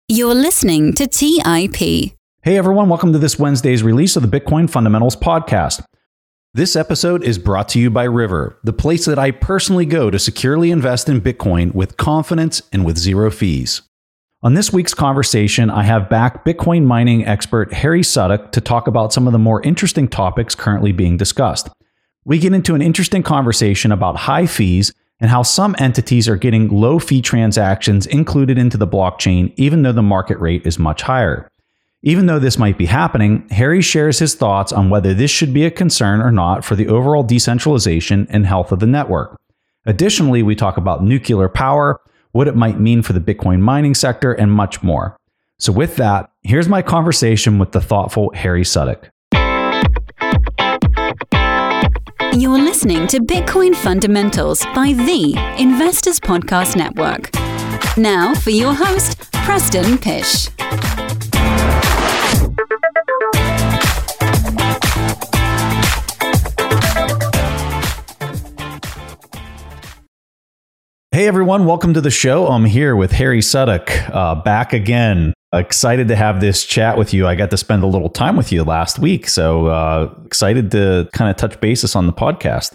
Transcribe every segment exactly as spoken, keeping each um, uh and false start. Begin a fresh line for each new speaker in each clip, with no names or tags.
You're listening to T I P.
Hey everyone, welcome to this Wednesday's release of the Bitcoin Fundamentals Podcast. This episode is brought to you by River, the place that I personally go to securely invest in Bitcoin with confidence and with zero fees. On this week's conversation, I have back Bitcoin mining expert Harry Sudduck to talk about some of the more interesting topics currently being discussed. We get into an interesting conversation about high fees and how some entities are getting low fee transactions included into the blockchain, even though the market rate is much higher. Even though this might be happening, Harry shares his thoughts on whether this should be a concern or not for the overall decentralization and health of the network. Additionally, we talk about nuclear power, what it might mean for the Bitcoin mining sector, and much more. So with that, here's my conversation with the thoughtful Harry Sudduck.
You're listening to Bitcoin Fundamentals by the Investors Podcast Network. Now for your host, Preston Pysh.
Hey everyone, welcome to the show. I'm here with Harry Sudduck, uh, back again. Excited to have this chat with you. I got to spend a little time with you last week, so uh, excited to kind of touch basis on the podcast.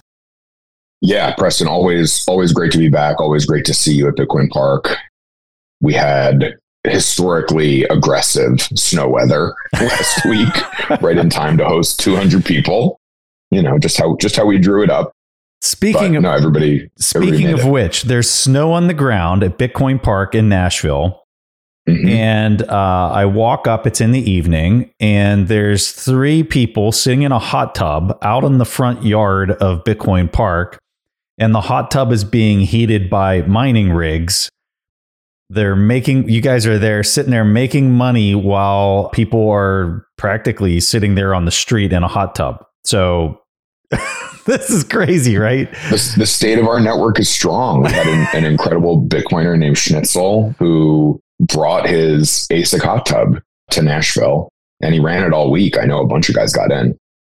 Yeah, Preston, always, always great to be back. Always great to see you at Bitcoin Park. We had historically aggressive snow weather last week, right in time to host two hundred people. You know, just how just how we drew it up.
Speaking
but,
of
no, everybody.
Speaking
everybody
of
it.
which, there's snow on the ground at Bitcoin Park in Nashville. Mm-hmm. And uh, I walk up, it's in the evening, and there's three people sitting in a hot tub out in the front yard of Bitcoin Park. And the hot tub is being heated by mining rigs. They're making, you guys are there sitting there making money while people are practically sitting there on the street in a hot tub. So this is crazy, right?
The, the state of our network is strong. We had an, an incredible Bitcoiner named Schnitzel who brought his A S I C hot tub to Nashville, and he ran it all week. I know a bunch of guys got in.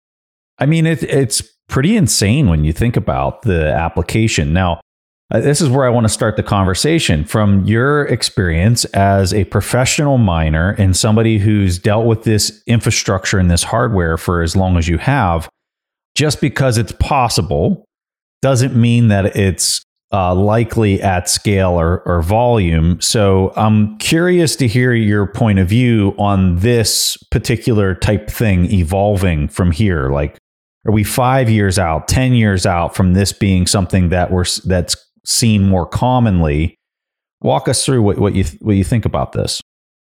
I mean, it, it's pretty insane when you think about the application. Now, uh, this is where I want to start the conversation. From your experience as a professional miner and somebody who's dealt with this infrastructure and this hardware for as long as you have, just because it's possible doesn't mean that it's uh, likely at scale or, or volume. So I'm curious to hear your point of view on this particular type thing evolving from here. Like, are we five years out, ten years out from this being something that we're that's seen more commonly? Walk us through what, what you what you think about this.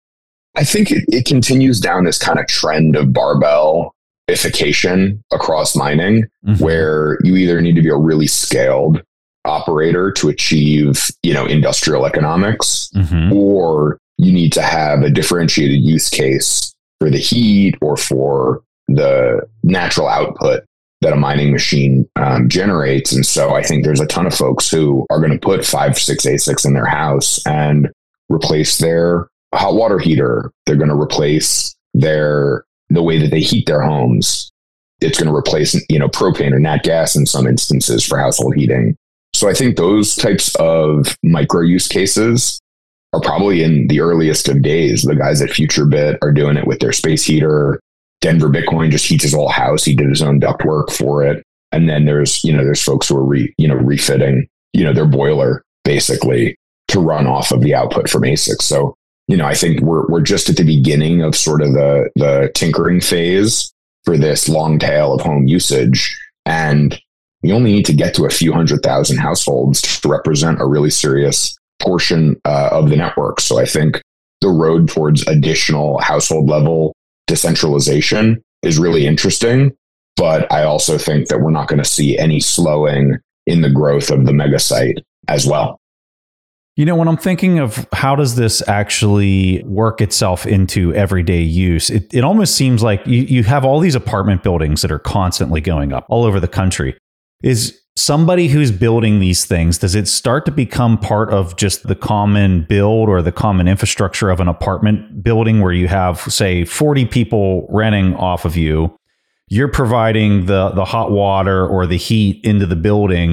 I think it, it continues down this kind of trend of barbell-ification across mining, mm-hmm. where you either need to be a really scaled operator to achieve, you know, industrial economics, mm-hmm. or you need to have a differentiated use case for the heat or for the natural output that a mining machine um, generates. And so I think there's a ton of folks who are going to put five, six A S I Cs in their house and replace their hot water heater. They're going to replace their the way that they heat their homes. It's going to replace, you know, propane or nat gas in some instances for household heating. So I think those types of micro use cases are probably in the earliest of days. The guys at FutureBit are doing it with their space heater. Denver Bitcoin just heats his whole house. He did his own ductwork for it. And then there's, you know, there's folks who are re, you know, refitting, you know, their boiler basically to run off of the output from A S I Cs. So, you know, I think we're we're just at the beginning of sort of the the tinkering phase for this long tail of home usage. And we only need to get to a few hundred thousand households to represent a really serious portion uh, of the network. So I think the road towards additional household level decentralization is really interesting. But I also think that we're not going to see any slowing in the growth of the mega site as well.
You know, when I'm thinking of how does this actually work itself into everyday use, it, it almost seems like you, you have all these apartment buildings that are constantly going up all over the country. Is somebody who's building these things, does it start to become part of just the common build or the common infrastructure of an apartment building where you have, say, forty people renting off of you? You're providing the, the hot water or the heat into the building.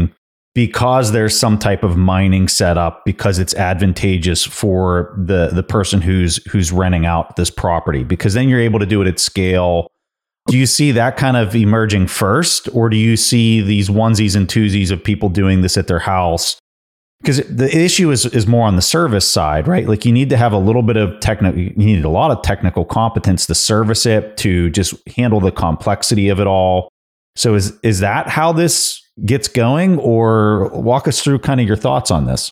because there's some type of mining setup, because it's advantageous for the the person who's who's renting out this property, because then you're able to do it at scale. Do you see that kind of emerging first, or do you see these onesies and twosies of people doing this at their house? Because the issue is is more on the service side, right? Like you need to have a little bit of technical, you need a lot of technical competence to service it, to just handle the complexity of it all. So is is that how this gets going, or walk us through kind of your thoughts on this?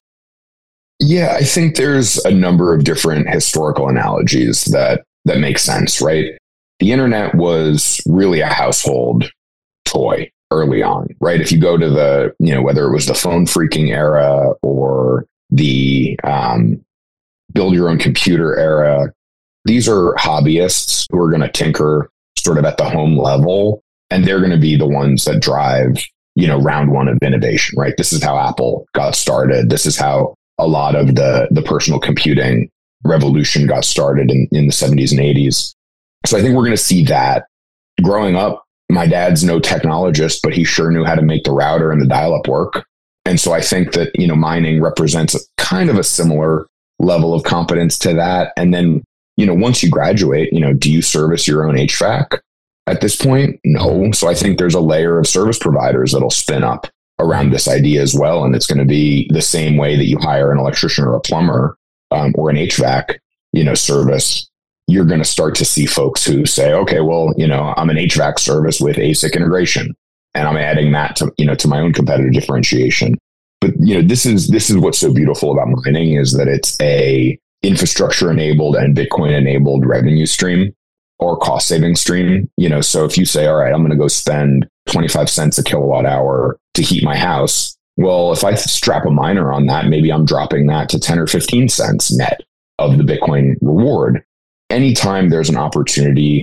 Yeah, I think there's a number of different historical analogies that that make sense, right? The internet was really a household toy early on, right? If you go to the, you know, whether it was the phone freaking era or the um, build your own computer era, these are hobbyists who are going to tinker sort of at the home level, and they're going to be the ones that drive, you know, round one of innovation, right? This is how Apple got started. This is how a lot of the, the personal computing revolution got started in, in the seventies and eighties. So I think we're going to see that. Growing up, my dad's no technologist, but he sure knew how to make the router and the dial-up work. And so I think that, you know, mining represents a kind of a similar level of competence to that. And then, you know, once you graduate, you know, do you service your own H V A C? At this point, no. So I think there's a layer of service providers that'll spin up around this idea as well. And it's going to be the same way that you hire an electrician or a plumber um, or an H V A C, you know, service. You're going to start to see folks who say, okay, well, you know, I'm an H V A C service with A S I C integration, and I'm adding that to, you know, to my own competitive differentiation. But, you know, this is, this is what's so beautiful about mining, is that it's a infrastructure enabled and Bitcoin enabled revenue stream or cost saving stream. You know, so if you say, all right, I'm going to go spend twenty-five cents a kilowatt hour to heat my house. Well, if I strap a miner on that, maybe I'm dropping that to ten or fifteen cents net of the Bitcoin reward. Anytime there's an opportunity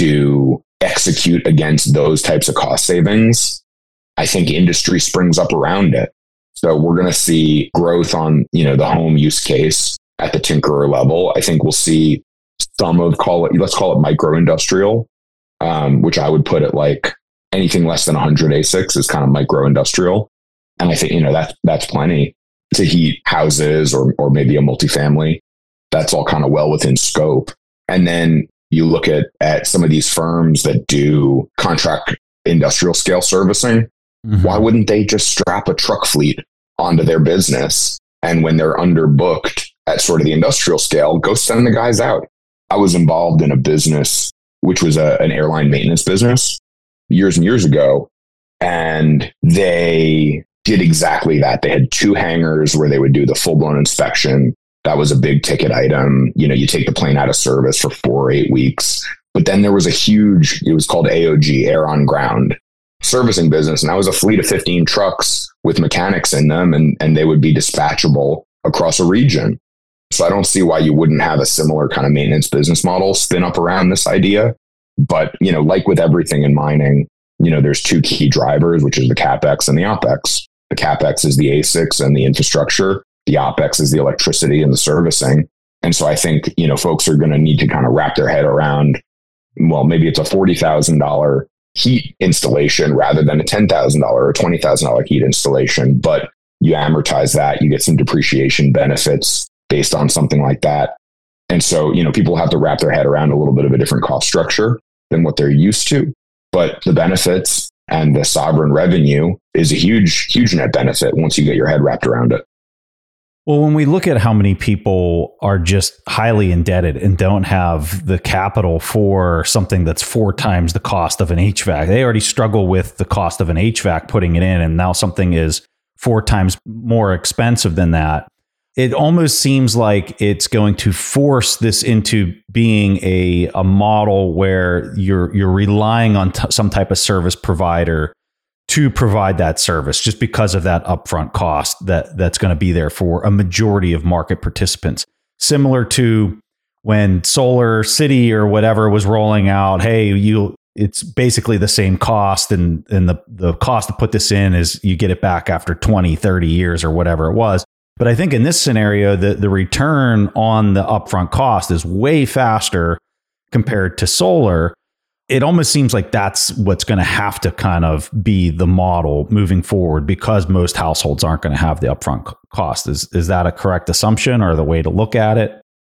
to execute against those types of cost savings, I think industry springs up around it. So we're going to see growth on, you know, the home use case at the tinkerer level. I think we'll see some of, call it, let's call it micro industrial, um, which I would put it like anything less than one hundred A S I Cs is kind of micro industrial. And I think, you know, that, that's plenty to heat houses or, or maybe a multifamily. That's all kind of well within scope. And then you look at, at some of these firms that do contract industrial scale servicing. Mm-hmm. Why wouldn't they just strap a truck fleet onto their business? And when they're underbooked at sort of the industrial scale, go send the guys out. I was involved in a business, which was a, an airline maintenance business years and years ago. And they did exactly that. They had two hangars where they would do the full blown inspection. That was a big ticket item. You know, you take the plane out of service for four or eight weeks. But then there was a huge, it was called A O G, Air on Ground servicing business. And that was a fleet of fifteen trucks with mechanics in them, and, and they would be dispatchable across a region. So I don't see why you wouldn't have a similar kind of maintenance business model spin up around this idea. But, you know, like with everything in mining, you know, there's two key drivers, which is the CapEx and the OpEx. The CapEx is the A S I Cs and the infrastructure. The OpEx is the electricity and the servicing. And so I think, you know, folks are going to need to kind of wrap their head around, well, maybe it's a forty thousand dollars heat installation rather than a ten thousand dollars or twenty thousand dollars heat installation. But you amortize that, you get some depreciation benefits based on something like that. And so, you know, people have to wrap their head around a little bit of a different cost structure than what they're used to. But the benefits and the sovereign revenue is a huge, huge net benefit once you get your head wrapped around it.
Well, when we look at how many people are just highly indebted and don't have the capital for something that's four times the cost of an H V A C, they already struggle with the cost of an H V A C putting it in, and now something is four times more expensive than that. It almost seems like it's going to force this into being a, a model where you're you're relying on t- some type of service provider to provide that service, just because of that upfront cost that that's going to be there for a majority of market participants. Similar to when Solar City or whatever was rolling out, hey, you it's basically the same cost, and, and the, the cost to put this in is you get it back after twenty, thirty years or whatever it was. But I think in this scenario, the, the return on the upfront cost is way faster compared to solar. it almost seems like that's what's going to have to kind of be the model moving forward, because most households aren't going to have the upfront cost. Is is that a correct assumption or the way to look at it?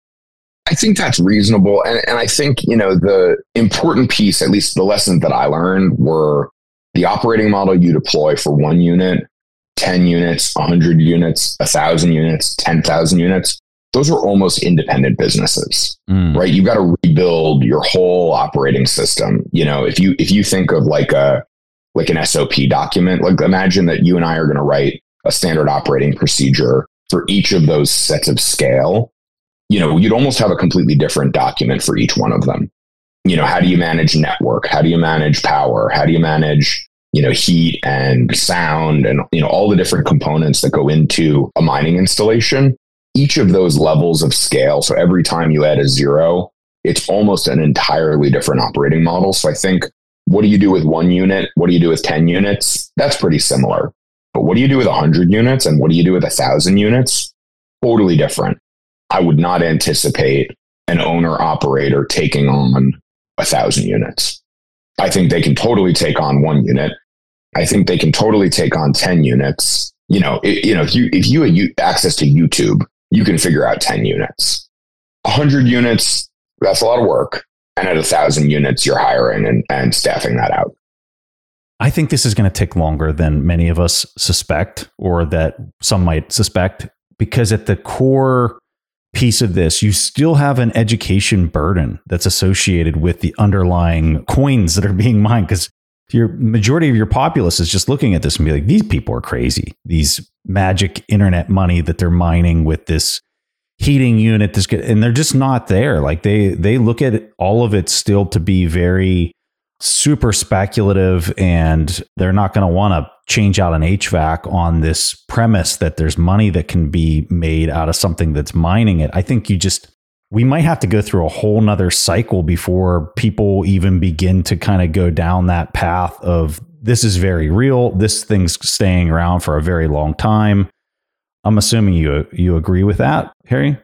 I think that's reasonable. And, and I think, you know, the important piece, at least the lessons that I learned, were the operating model you deploy for one unit, ten units, one hundred units, one thousand units, ten thousand units. Those are almost independent businesses, mm. right? You've got to rebuild your whole operating system. You know, if you if you think of like a like an S O P document, like imagine that you and I are going to write a standard operating procedure for each of those sets of scale. You know, you'd almost have a completely different document for each one of them. You know, how do you manage network? How do you manage power? How do you manage, you know, heat and sound and, you know, all the different components that go into a mining installation? Each of those levels of scale. So every time you add a zero, it's almost an entirely different operating model. So I think, what do you do with one unit? What do you do with ten units? That's pretty similar. But what do you do with one hundred units? And what do you do with one thousand units? Totally different. I would not anticipate an owner operator taking on one thousand units. I think they can totally take on one unit. I think they can totally take on ten units. You know, it, you know, if you if you had access to YouTube, you can figure out ten units. one hundred units, that's a lot of work. And at one thousand units, you're hiring and, and staffing that out.
I think this is going to take longer than many of us suspect, or that some might suspect, because at the core piece of this, you still have an education burden that's associated with the underlying coins that are being mined. Because your majority of your populace is just looking at this and be like, these people are crazy. These magic internet money that they're mining with this heating unit, this, and they're just not there. Like they they look at it, all of it still to be very super speculative, and they're not going to want to change out an H V A C on this premise that there's money that can be made out of something that's mining it. I think you just, we might have to go through a whole nother cycle before people even begin to kind of go down that path of, this is very real. This thing's staying around for a very long time. I'm assuming you you agree with that, Harry?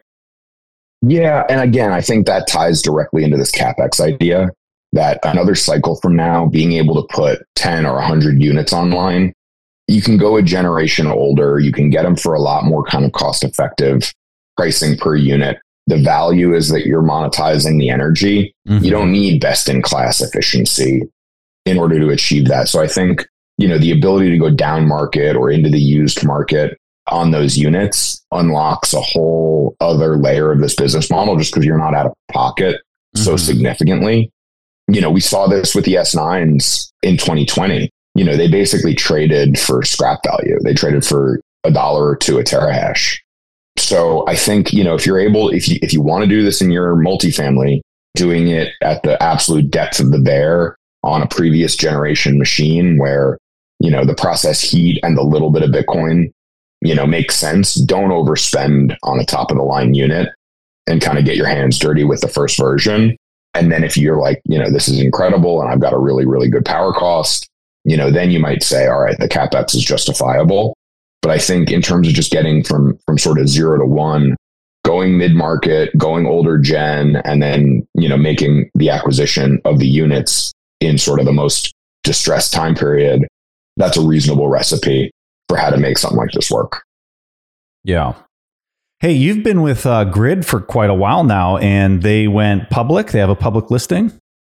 Yeah. And again, I think that ties directly into this CapEx idea, that another cycle from now, being able to put ten or one hundred units online, you can go a generation older. You can get them for a lot more kind of cost effective pricing per unit. The value is that you're monetizing the energy. Mm-hmm. You don't need best in class efficiency in order to achieve that. So I think, you know, the ability to go down market or into the used market on those units unlocks a whole other layer of this business model, just because you're not out of pocket mm-hmm. so significantly. You know, we saw this with the S nines in twenty twenty. You know, they basically traded for scrap value. They traded for a dollar or two a terahash. So I think, you know, if you're able, if you, if you want to do this in your multifamily, doing it at the absolute depth of the bear on a previous generation machine where, you know, the process heat and the little bit of Bitcoin, you know, makes sense. Don't overspend on a top of the line unit and kind of get your hands dirty with the first version. And then if you're like, you know, this is incredible and I've got a really, really good power cost, you know, then you might say, all right, the CapEx is justifiable. But I think in terms of just getting from, from sort of zero to one, going mid-market, going older gen, and then, you know, making the acquisition of the units in sort of the most distressed time period, that's a reasonable recipe for how to make something like this work.
Yeah. Hey, you've been with uh, Grid for quite a while now, and they went public. They have a public listing.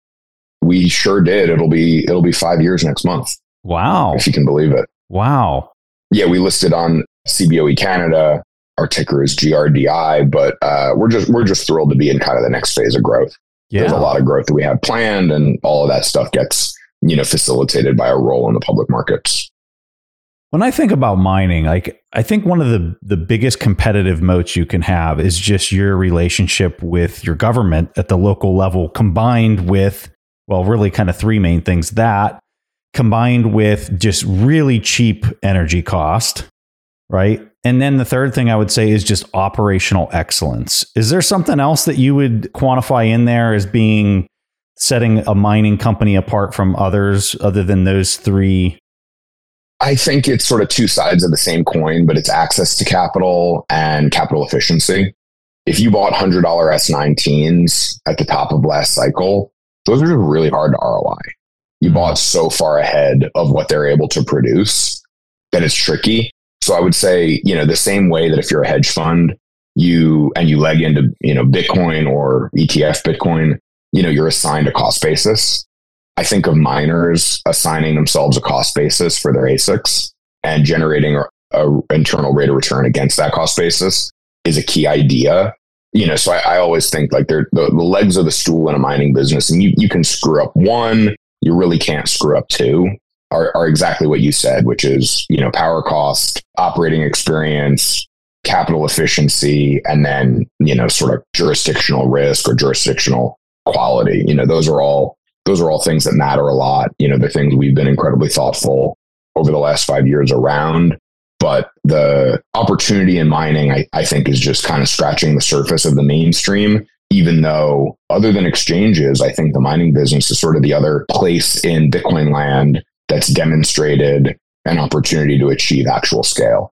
We sure did. It'll be it'll be five years next month.
Wow.
If you can believe it.
Wow.
Yeah, we listed on C B O E Canada. Our ticker is G R D I, but uh, we're just we're just thrilled to be in kind of the next phase of growth. Yeah. There's a lot of growth that we have planned, and all of that stuff gets, you know, facilitated by our role in the public markets.
When I think about mining, like I think one of the, the biggest competitive moats you can have is just your relationship with your government at the local level, combined with, well, really kind of three main things. That combined with just really cheap energy cost, right? And then the third thing I would say is just operational excellence. Is there something else that you would quantify in there as being setting a mining company apart from others other than those three?
I think it's sort of two sides of the same coin, but it's access to capital and capital efficiency. If you bought one hundred dollars S nineteens at the top of last cycle, those are really hard to R O I. You bought so far ahead of what they're able to produce that it's tricky. So I would say, you know, the same way that if you're a hedge fund, you and you leg into, you know, Bitcoin or E T F Bitcoin, you know, you're assigned a cost basis. I think of miners assigning themselves a cost basis for their A S I Cs and generating a, a internal rate of return against that cost basis is a key idea. You know, so I, I always think like they're the, the legs of the stool in a mining business, and you, you can screw up one, you really can't screw up two, are, are exactly what you said, which is, you know, power cost, operating experience, capital efficiency, and then, you know, sort of jurisdictional risk or jurisdictional quality. You know, those are all, those are all things that matter a lot. You know, they're things we've been incredibly thoughtful over the last five years around. But the opportunity in mining, I, I think, is just kind of scratching the surface of the mainstream, even though other than exchanges, I think the mining business is sort of the other place in Bitcoin land that's demonstrated an opportunity to achieve actual scale.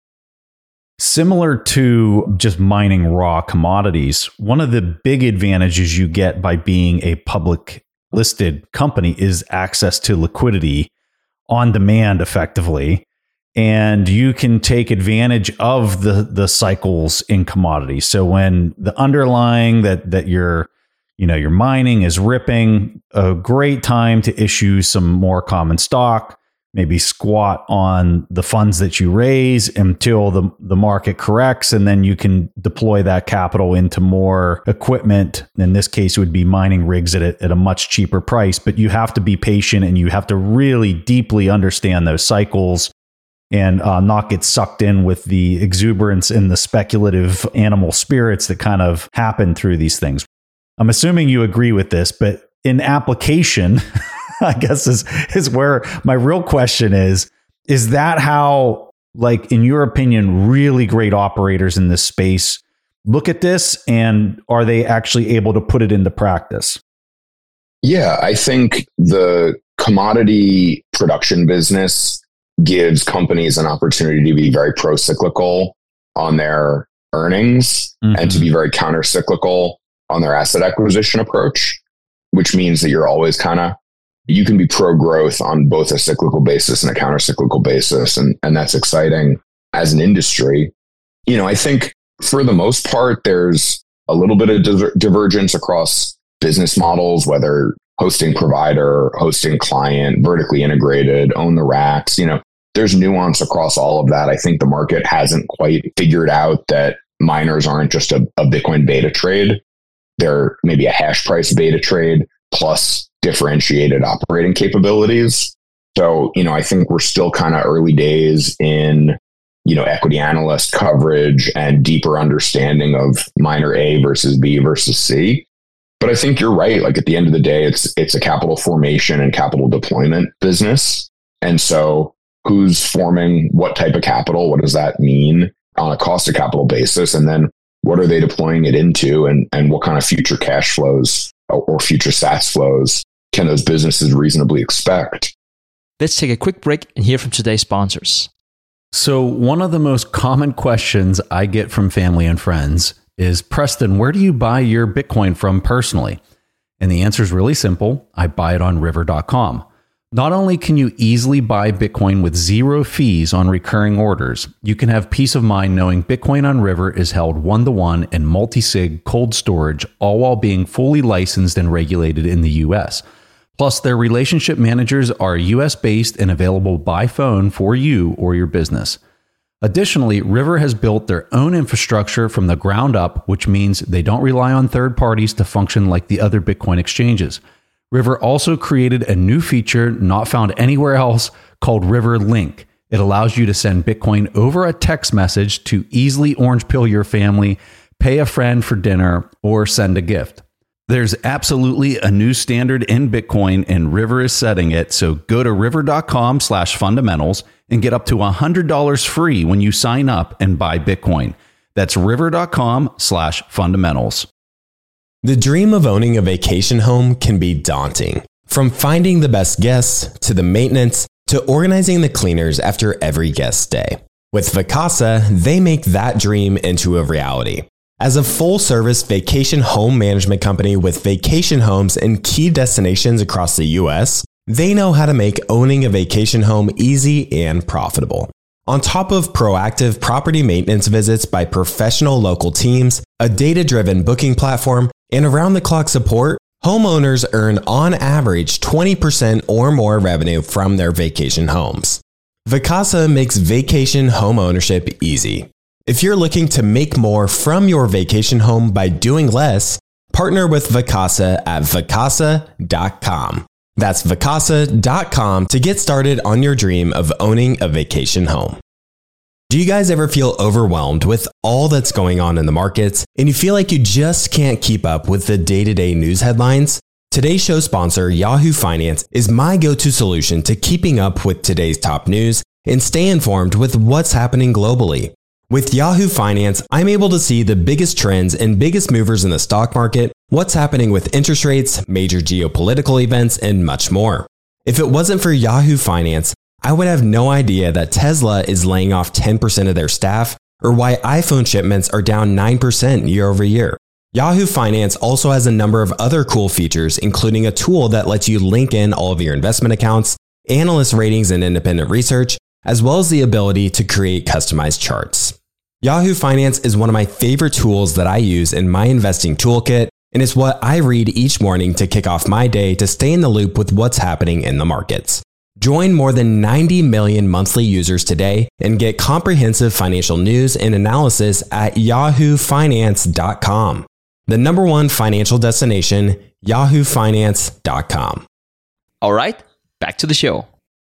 Similar to just mining raw commodities, one of the big advantages you get by being a public listed company is access to liquidity on demand effectively. And you can take advantage of the the cycles in commodities. So when the underlying that that you're, you know, you're mining is ripping, a great time to issue some more common stock, maybe squat on the funds that you raise until the, the market corrects, and then you can deploy that capital into more equipment. In this case, it would be mining rigs at a, at a much cheaper price, but you have to be patient and you have to really deeply understand those cycles and uh, not get sucked in with the exuberance and the speculative animal spirits that kind of happen through these things. I'm assuming you agree with this, but in application, I guess is, is where my real question is, is that how, like, in your opinion, really great operators in this space look at this, and are they actually able to put it into practice?
Yeah, I think the commodity production business gives companies an opportunity to be very pro-cyclical on their earnings mm-hmm. and to be very counter-cyclical on their asset acquisition approach, which means that you're always kind of, you can be pro-growth on both a cyclical basis and a counter-cyclical basis. And, and that's exciting as an industry. You know, I think for the most part, there's a little bit of diver- divergence across business models, whether hosting provider, hosting client, vertically integrated, own the racks, you know, there's nuance across all of that. I think the market hasn't quite figured out that miners aren't just a, a Bitcoin beta trade. They're maybe a hash price beta trade plus differentiated operating capabilities. So, you know, I think we're still kind of early days in, you know, equity analyst coverage and deeper understanding of miner A versus B versus C. But I think you're right. Like at the end of the day, it's it's a capital formation and capital deployment business. And so who's forming what type of capital? What does that mean on a cost of capital basis? And then what are they deploying it into? And, and what kind of future cash flows or, or future sats flows can those businesses reasonably expect?
Let's take a quick break and hear from today's sponsors.
So one of the most common questions I get from family and friends is, Preston, where do you buy your Bitcoin from personally? And the answer is really simple. I buy it on river dot com. Not only can you easily buy Bitcoin with zero fees on recurring orders, you can have peace of mind knowing Bitcoin on River is held one-to-one in multi-sig cold storage, all while being fully licensed and regulated in the U S. Plus, their relationship managers are U S-based and available by phone for you or your business. Additionally, River has built their own infrastructure from the ground up, which means they don't rely on third parties to function like the other Bitcoin exchanges. River also created a new feature not found anywhere else called River Link. It allows you to send Bitcoin over a text message to easily orange pill your family, pay a friend for dinner, or send a gift. There's absolutely a new standard in Bitcoin, and River is setting it. So go to river dot com slash fundamentals and get up to one hundred dollars free when you sign up and buy Bitcoin. That's river dot com slash fundamentals.
The dream of owning a vacation home can be daunting. From finding the best guests, to the maintenance, to organizing the cleaners after every guest stay. With Vacasa, they make that dream into a reality. As a full-service vacation home management company with vacation homes in key destinations across the U S, they know how to make owning a vacation home easy and profitable. On top of proactive property maintenance visits by professional local teams, a data-driven booking platform, and around-the-clock support, homeowners earn on average twenty percent or more revenue from their vacation homes. Vacasa makes vacation home ownership easy. If you're looking to make more from your vacation home by doing less, partner with Vacasa at vacasa dot com. That's vacasa dot com to get started on your dream of owning a vacation home. Do you guys ever feel overwhelmed with all that's going on in the markets and you feel like you just can't keep up with the day-to-day news headlines? Today's show sponsor, Yahoo Finance, is my go-to solution to keeping up with today's top news and stay informed with what's happening globally. With Yahoo Finance, I'm able to see the biggest trends and biggest movers in the stock market, what's happening with interest rates, major geopolitical events, and much more. If it wasn't for Yahoo Finance, I would have no idea that Tesla is laying off ten percent of their staff or why iPhone shipments are down nine percent year over year. Yahoo Finance also has a number of other cool features, including a tool that lets you link in all of your investment accounts, analyst ratings and independent research, as well as the ability to create customized charts. Yahoo Finance is one of my favorite tools that I use in my investing toolkit, and it's what I read each morning to kick off my day to stay in the loop with what's happening in the markets. Join more than ninety million monthly users today and get comprehensive financial news and analysis at yahoo finance dot com. The number one financial destination, yahoo finance dot com.
All right, back to the show.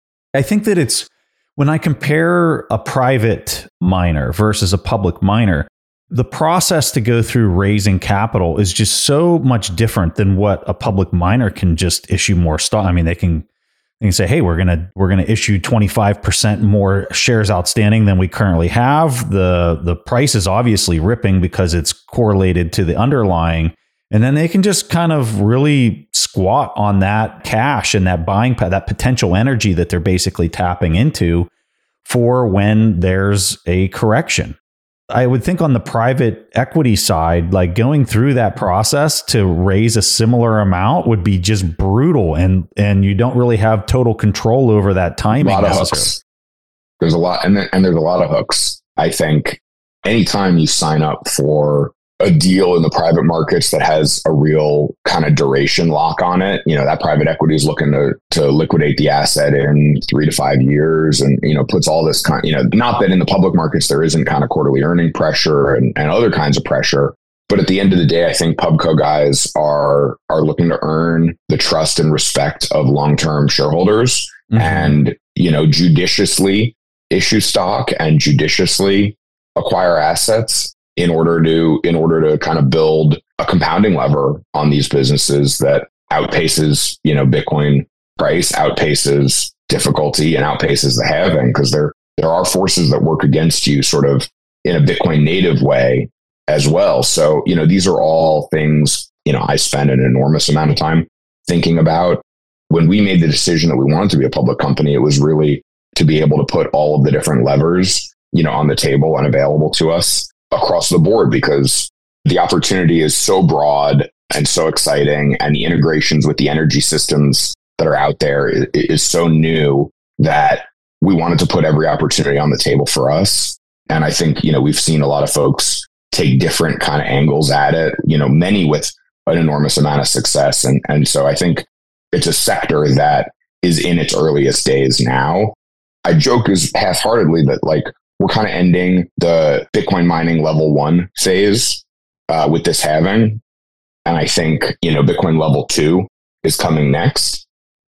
I think that it's when I compare a private miner versus a public miner, the process to go through raising capital is just so much different than what a public miner can just issue more stock. I mean, they can they can say, "Hey, we're gonna we're gonna issue twenty-five percent more shares outstanding than we currently have." The the price is obviously ripping because it's correlated to the underlying. And then they can just kind of really squat on that cash and that buying, that potential energy that they're basically tapping into for when there's a correction. I would think on the private equity side, like going through that process to raise a similar amount would be just brutal. And, and you don't really have total control over that timing.
A lot of hooks. There's a lot, and, and there's a lot of hooks. I think anytime you sign up for a deal in the private markets that has a real kind of duration lock on it, you know, that private equity is looking to to liquidate the asset in three to five years and, you know, puts all this kind, you know, not that in the public markets there isn't kind of quarterly earning pressure and, and other kinds of pressure. But at the end of the day, I think Pubco guys are are looking to earn the trust and respect of long-term shareholders mm-hmm. and, you know, judiciously issue stock and judiciously acquire assets in order to in order to kind of build a compounding lever on these businesses that outpaces, you know, Bitcoin price, outpaces difficulty and outpaces the halving, because there there are forces that work against you sort of in a Bitcoin native way as well. So, you know, these are all things, you know, I spend an enormous amount of time thinking about. When we made the decision that we wanted to be a public company, it was really to be able to put all of the different levers, you know, on the table and available to us across the board, because the opportunity is so broad and so exciting, and the integrations with the energy systems that are out there is, is so new that we wanted to put every opportunity on the table for us. And I think, you know, we've seen a lot of folks take different kind of angles at it, you know, many with an enormous amount of success. And, and so I think it's a sector that is in its earliest days now. I joke is half-heartedly that, like, we're kind of ending the Bitcoin mining level one phase uh, with this halving. And I think, you know, Bitcoin level two is coming next.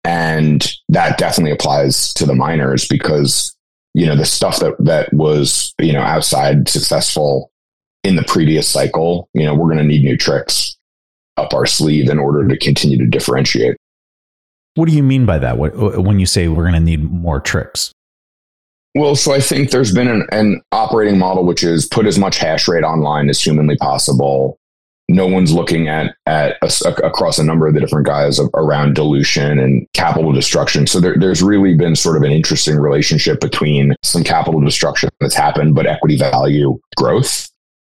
And that definitely applies to the miners, because, you know, the stuff that, that was, you know, outside successful in the previous cycle, you know, we're going to need new tricks up our sleeve in order to continue to differentiate.
What do you mean by that? What, when you say we're going to need more tricks?
Well, so I think there's been an, an operating model which is put as much hash rate online as humanly possible. No one's looking at at a, across a number of the different guys of, around dilution and capital destruction. So there, there's really been sort of an interesting relationship between some capital destruction that's happened, but equity value growth.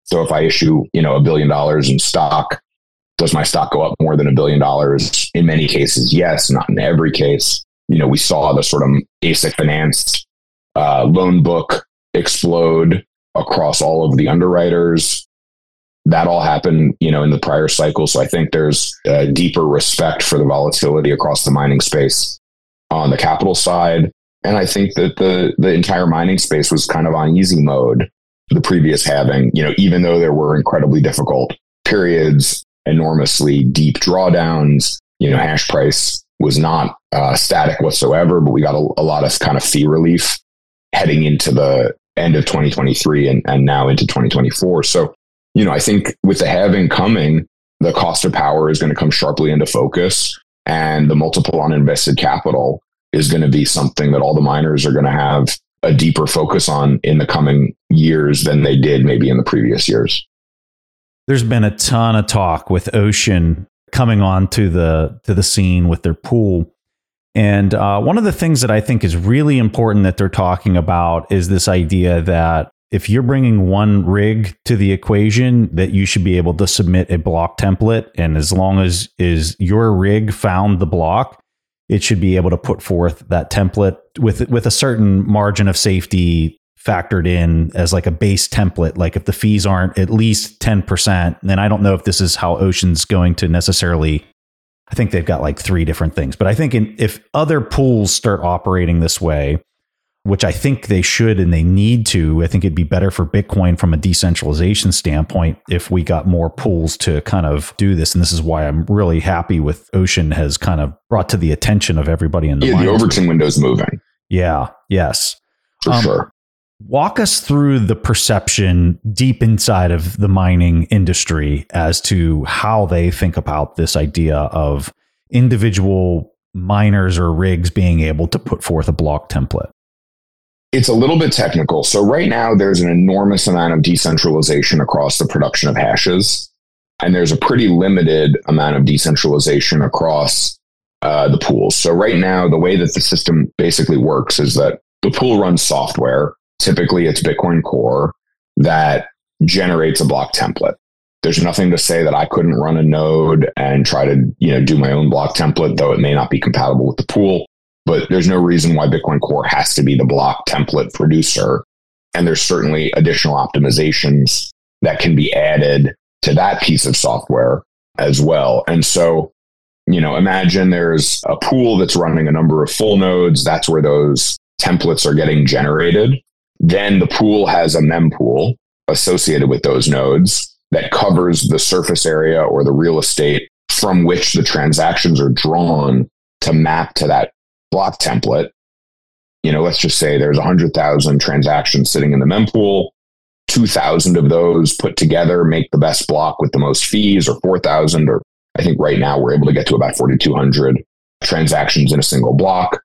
So if I issue, you know, a billion dollars in stock, does my stock go up more than a billion dollars? In many cases, yes, not in every case. You know, we saw the sort of A S I C finance uh, loan book explode across all of the underwriters. That all happened, you know, in the prior cycle. So I think there's a deeper respect for the volatility across the mining space on the capital side. And I think that the the entire mining space was kind of on easy mode the previous halving, you know, even though there were incredibly difficult periods, enormously deep drawdowns, you know, hash price was not uh, static whatsoever, but we got a, a lot of kind of fee relief heading into the end of twenty twenty-three and, and now into twenty twenty-four. So, you know, I think with the halving coming, the cost of power is going to come sharply into focus, and the multiple on invested capital is going to be something that all the miners are going to have a deeper focus on in the coming years than they did maybe in the previous years.
There's been a ton of talk with Ocean coming on to the to the scene with their pool. And uh, one of the things that I think is really important that they're talking about is this idea that if you're bringing one rig to the equation, that you should be able to submit a block template. And as long as is your rig found the block, it should be able to put forth that template with with a certain margin of safety factored in as like a base template. Like if the fees aren't at least ten percent, then I don't know if this is how Ocean's going to necessarily, I think they've got like three different things. But I think in, if other pools start operating this way, which I think they should and they need to, I think it'd be better for Bitcoin from a decentralization standpoint if we got more pools to kind of do this. And this is why I'm really happy with Ocean has kind of brought to the attention of everybody in the
yeah, the Overton window's moving.
Yeah. Yes.
For um, sure.
Walk us through the perception deep inside of the mining industry as to how they think about this idea of individual miners or rigs being able to put forth a block template.
It's a little bit technical. So right now there's an enormous amount of decentralization across the production of hashes. And there's a pretty limited amount of decentralization across uh, the pools. So right now, the way that the system basically works is that the pool runs software. Typically it's Bitcoin Core that generates a block template. There's nothing to say that I couldn't run a node and try to, you know, do my own block template, though it may not be compatible with the pool. But there's no reason why Bitcoin Core has to be the block template producer. And there's certainly additional optimizations that can be added to that piece of software as well. And so, you know, imagine there's a pool that's running a number of full nodes. That's where those templates are getting generated. Then the pool has a mempool associated with those nodes that covers the surface area or the real estate from which the transactions are drawn to map to that block template. You know, let's just say there's one hundred thousand transactions sitting in the mempool. two thousand of those put together make the best block with the most fees, or four thousand, or I think right now we're able to get to about forty-two hundred transactions in a single block.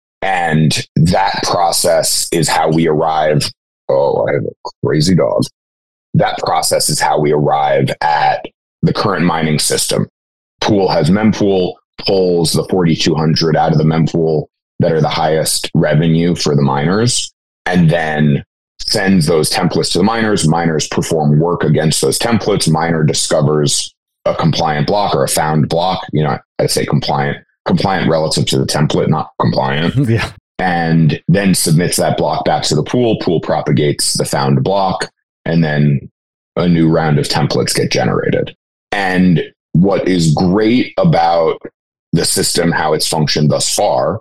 And that process is how we arrive. Oh, I have a crazy dog. That process is how we arrive at the current mining system. Pool has mempool, pulls the forty-two hundred out of the mempool that are the highest revenue for the miners, and then sends those templates to the miners. Miners perform work against those templates. Miner discovers a compliant block or a found block. You know, I say compliant, compliant relative to the template, not compliant.
Yeah.
And then submits that block back to the pool. Pool propagates the found block, and then a new round of templates get generated. And what is great about the system, how it's functioned thus far,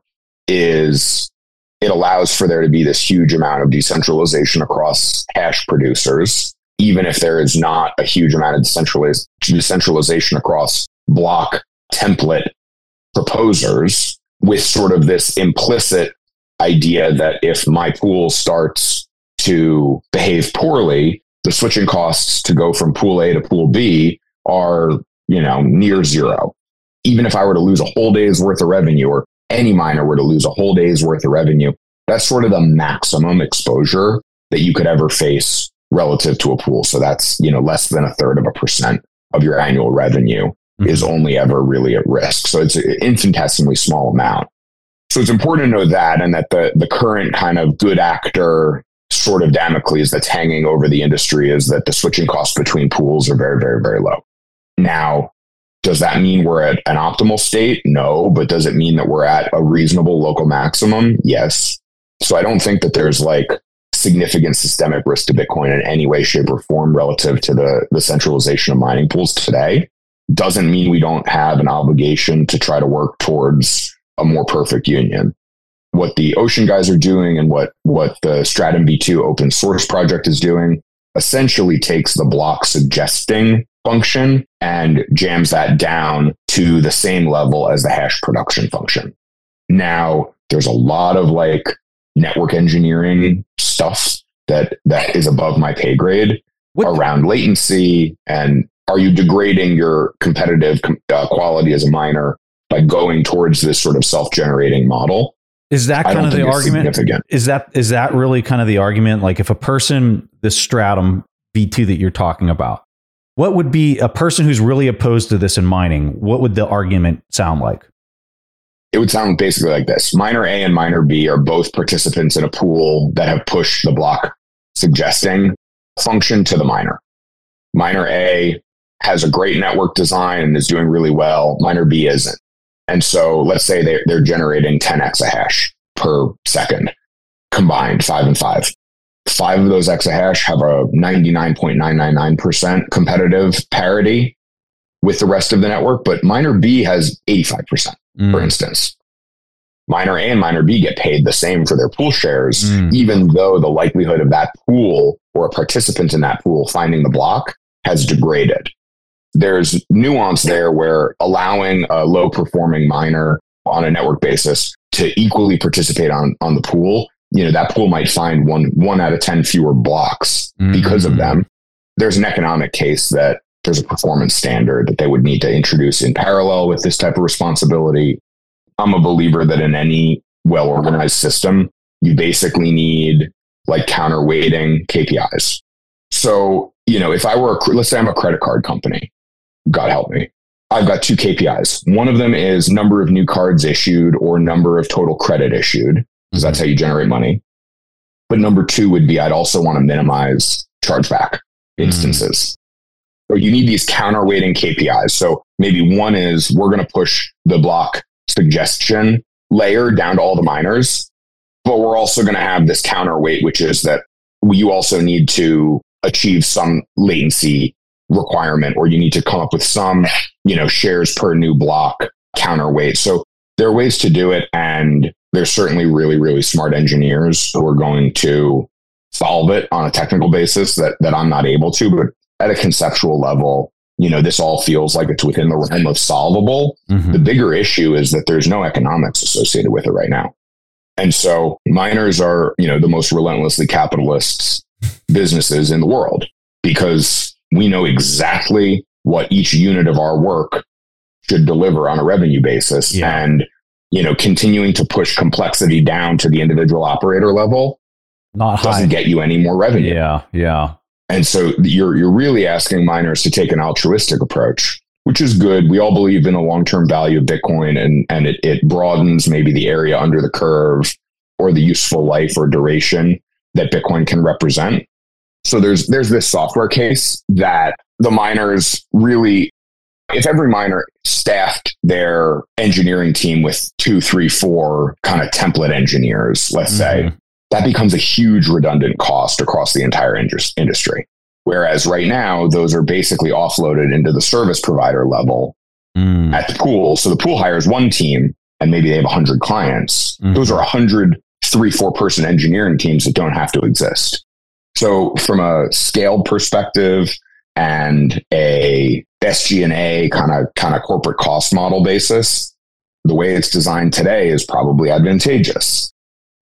is it allows for there to be this huge amount of decentralization across hash producers, even if there is not a huge amount of decentraliz- decentralization across block template proposers, with sort of this implicit idea that if my pool starts to behave poorly, the switching costs to go from pool A to pool B are, you know, near zero. Even if I were to lose a whole day's worth of revenue, or any miner were to lose a whole day's worth of revenue, that's sort of the maximum exposure that you could ever face relative to a pool. So that's, you know, less than a third of a percent of your annual revenue mm-hmm. is only ever really at risk. So it's an infinitesimally small amount. So it's important to know that, and that the, the current kind of good actor sort of Damocles that's hanging over the industry is that the switching costs between pools are very, very, very low. Now, does that mean we're at an optimal state? No. But does it mean that we're at a reasonable local maximum? Yes. So I don't think that there's like significant systemic risk to Bitcoin in any way, shape, or form relative to the, the centralization of mining pools today. Doesn't mean we don't have an obligation to try to work towards a more perfect union. What the Ocean guys are doing and what, what the Stratum V two open source project is doing essentially takes the block suggesting function and jams that down to the same level as the hash production function. Now, there's a lot of like network engineering stuff that, that is above my pay grade what? around latency and are you degrading your competitive uh, quality as a miner by going towards this sort of self-generating model?
Is that kind of the argument? Is that is that really kind of the argument? Like if a person, this Stratum V two that you're talking about, what would be a person who's really opposed to this in mining? What would the argument sound like?
It would sound basically like this. Miner A and Miner B are both participants in a pool that have pushed the block suggesting function to the miner. Miner A has a great network design and is doing really well. Miner B isn't. And so let's say they're, they're generating ten exahash per second, combined five and five. Five of those exahash have a ninety-nine point nine nine nine percent competitive parity with the rest of the network, but Miner B has eighty-five percent, mm. for instance. Miner A and Miner B get paid the same for their pool shares, mm. even though the likelihood of that pool or a participant in that pool finding the block has degraded. There's nuance there where allowing a low performing miner on a network basis to equally participate on, on the pool, you know, that pool might find one, one out of ten fewer blocks mm-hmm. because of them. There's an economic case that there's a performance standard that they would need to introduce in parallel with this type of responsibility. I'm a believer that in any well-organized system, you basically need like counterweighting K P Is. So, you know, if I were, a, let's say I'm a credit card company, God help me. I've got two K P Is. One of them is number of new cards issued or number of total credit issued, because that's how you generate money. But number two would be I'd also want to minimize chargeback instances. Mm. So you need these counterweighting K P Is. So maybe one is we're going to push the block suggestion layer down to all the miners, but we're also going to have this counterweight, which is that you also need to achieve some latency requirement, or you need to come up with some, you know, shares per new block counterweight. So there are ways to do it. And there's certainly really, really smart engineers who are going to solve it on a technical basis that, that I'm not able to, but at a conceptual level, you know, this all feels like it's within the realm of solvable. Mm-hmm. The bigger issue is that there's no economics associated with it right now. And so miners are, you know, the most relentlessly capitalist businesses in the world because we know exactly what each unit of our work should deliver on a revenue basis. Yeah. And, you know, continuing to push complexity down to the individual operator level Not doesn't high. get you any more revenue.
Yeah. Yeah.
And so you're, you're really asking miners to take an altruistic approach, which is good. We all believe in the long-term value of Bitcoin and, and it, it broadens maybe the area under the curve or the useful life or duration that Bitcoin can represent. So there's there's this software case that the miners really, if every miner staffed their engineering team with two, three, four kind of template engineers, let's mm-hmm. say, that becomes a huge redundant cost across the entire industry. Whereas right now, those are basically offloaded into the service provider level mm. at the pool. So the pool hires one team and maybe they have one hundred clients. Mm-hmm. Those are one hundred three, four person engineering teams that don't have to exist. So from a scaled perspective and a S G and A kind of kind of corporate cost model basis, the way it's designed today is probably advantageous.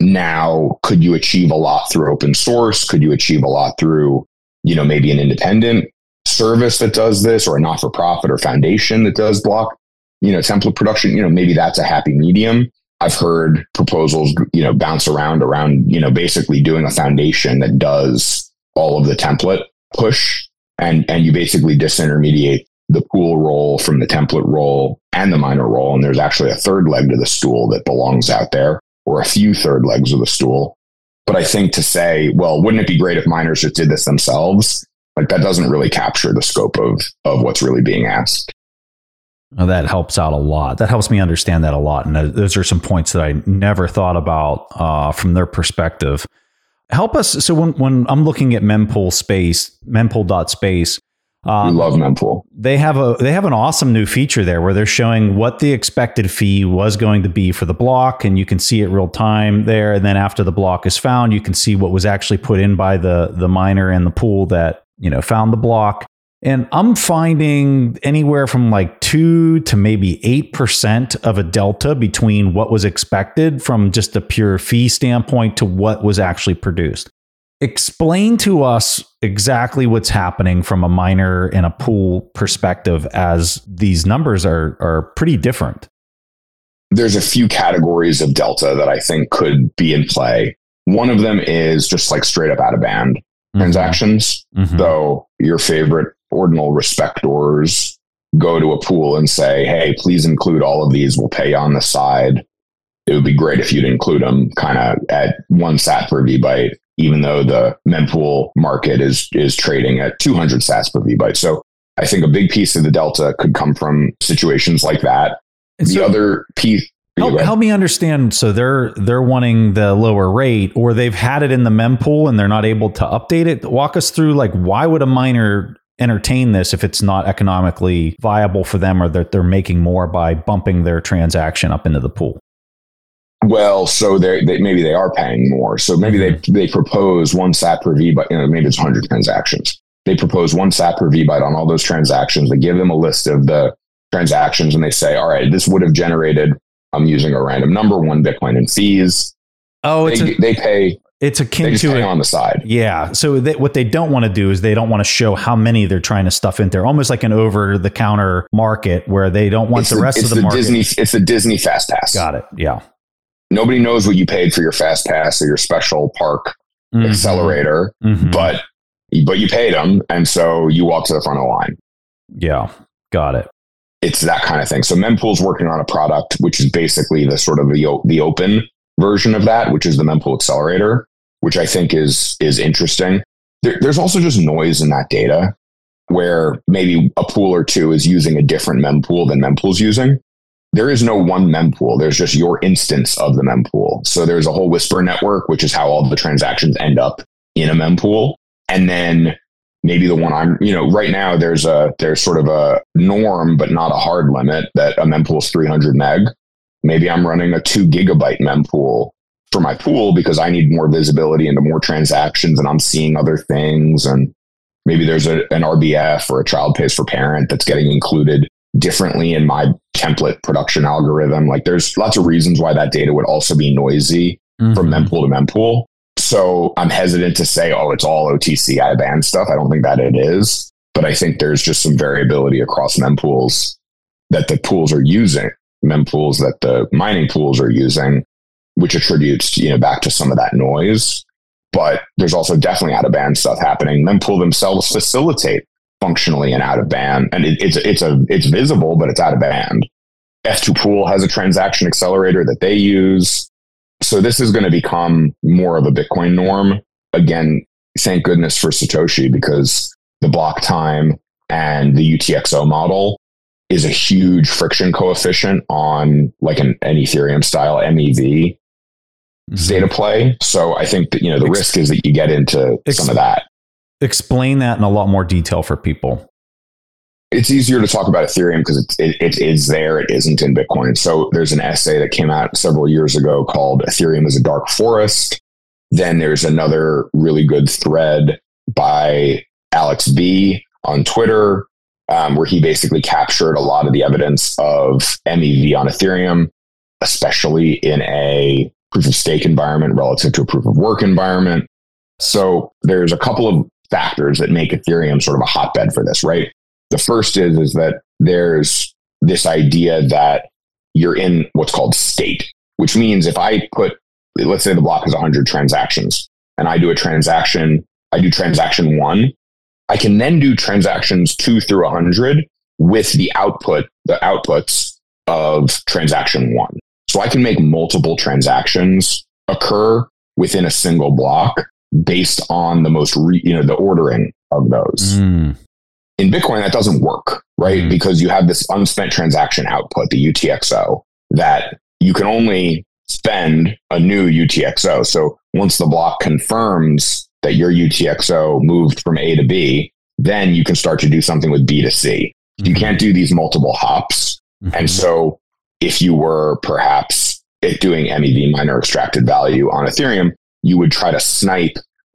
Now, could you achieve a lot through open source? Could you achieve a lot through, you know, maybe an independent service that does this or a not-for-profit or foundation that does block, you know, template production? You know, maybe that's a happy medium. I've heard proposals, you know, bounce around, around, you know, basically doing a foundation that does all of the template push and, and you basically disintermediate the pool role from the template role and the miner role. And there's actually a third leg to the stool that belongs out there or a few third legs of the stool. But I think to say, well, wouldn't it be great if miners just did this themselves? Like that doesn't really capture the scope of, of what's really being asked.
Well, that helps out a lot. That helps me understand that a lot. And those are some points that I never thought about uh, from their perspective. Help us. So when, when I'm looking at mempool space, mempool.space,
um, we love mempool.
They have a they have an awesome new feature there where they're showing what the expected fee was going to be for the block, and you can see it real time there. And then after the block is found, you can see what was actually put in by the the miner and the pool that, you know, found the block. And I'm finding anywhere from like two to maybe eight percent of a delta between what was expected from just a pure fee standpoint to what was actually produced. Explain to us exactly what's happening from a miner and a pool perspective, as these numbers are are pretty different.
There's a few categories of delta that I think could be in play. One of them is just like straight up out of band mm-hmm. transactions. Mm-hmm. So your favorite ordinal respectors go to a pool and say, hey, please include all of these. We'll pay you on the side. It would be great if you'd include them kind of at one sat per V-byte, even though the mempool market is is trading at two hundred sats per V-byte. So I think a big piece of the delta could come from situations like that. And the so other piece...
Help, help me understand. So they're they're wanting the lower rate, or they've had it in the mempool and they're not able to update it. Walk us through, like, why would a miner entertain this if it's not economically viable for them, or that they're making more by bumping their transaction up into the pool?
Well, so they maybe they are paying more. So maybe mm-hmm. they they propose one sat per V, but you know, maybe it's one hundred transactions. They propose one sat per V byte on all those transactions. They give them a list of the transactions and they say, all right, this would have generated, I'm using a random number, one Bitcoin in fees.
Oh, it's
they,
a,
they pay.
It's akin
they just
to
pay
it
on the side.
Yeah. So they, what they don't want to do is they don't want to show how many they're trying to stuff in there, almost like an over the counter market where they don't want
it's
the, the rest of the,
the
market.
Disney, it's the Disney Fast Pass.
Got it. Yeah.
Nobody knows what you paid for your Fast Pass or your special park mm-hmm. accelerator, mm-hmm. but but you paid them, and so you walk to the front of the line.
Yeah, got it.
It's that kind of thing. So Mempool's working on a product which is basically the sort of the the open version of that, which is the Mempool Accelerator, which I think is is interesting. There, there's also just noise in that data, where maybe a pool or two is using a different mempool than Mempool's using. There is no one mempool. There's just your instance of the mempool. So there's a whole Whisper network, which is how all the transactions end up in a mempool. And then maybe the one I'm, you know, right now there's a, there's sort of a norm, but not a hard limit that a mempool is three hundred meg. Maybe I'm running a two gigabyte mempool for my pool because I need more visibility into more transactions and I'm seeing other things. And maybe there's a, an R B F or a child pays for parent that's getting included differently in my template production algorithm. Like there's lots of reasons why that data would also be noisy mm-hmm. from mempool to mempool. So I'm hesitant to say, oh, it's all O T C out of band stuff. I don't think that it is, but I think there's just some variability across mempools that the pools are using, mempools that the mining pools are using, which attributes, you know, back to some of that noise. But there's also definitely out of band stuff happening. Mempool themselves facilitate functionally and out of band, and it, it's it's a it's visible, but it's out of band. F two Pool has a transaction accelerator that they use. So this is going to become more of a Bitcoin norm. Again, thank goodness for Satoshi, because the block time and the U T X O model is a huge friction coefficient on like an, an Ethereum style M E V mm-hmm. state of play. So I think that, you know, the Ex- risk is that you get into Ex- some of that.
Explain that in a lot more detail for people.
It's easier to talk about Ethereum because it's, it, it is there. It isn't in Bitcoin. So there's an essay that came out several years ago called Ethereum is a Dark Forest. Then there's another really good thread by Alex B on Twitter, um, where he basically captured a lot of the evidence of M E V on Ethereum, especially in a proof of stake environment relative to a proof of work environment. So there's a couple of factors that make Ethereum sort of a hotbed for this, right? The first is, is that there's this idea that you're in what's called state, which means if I put, let's say the block has one hundred transactions and I do a transaction, I do transaction one, I can then do transactions two through one hundred with the output, the outputs of transaction one. So I can make multiple transactions occur within a single block based on the most, re, you know, the ordering of those. Mm. In Bitcoin, that doesn't work, right? Mm. Because you have this unspent transaction output, the U T X O, that you can only spend a new U T X O. So once the block confirms that your U T X O moved from A to B, then you can start to do something with B to C. Mm-hmm. You can't do these multiple hops. Mm-hmm. And so if you were perhaps doing M E V, miner extracted value on Ethereum, you would try to snipe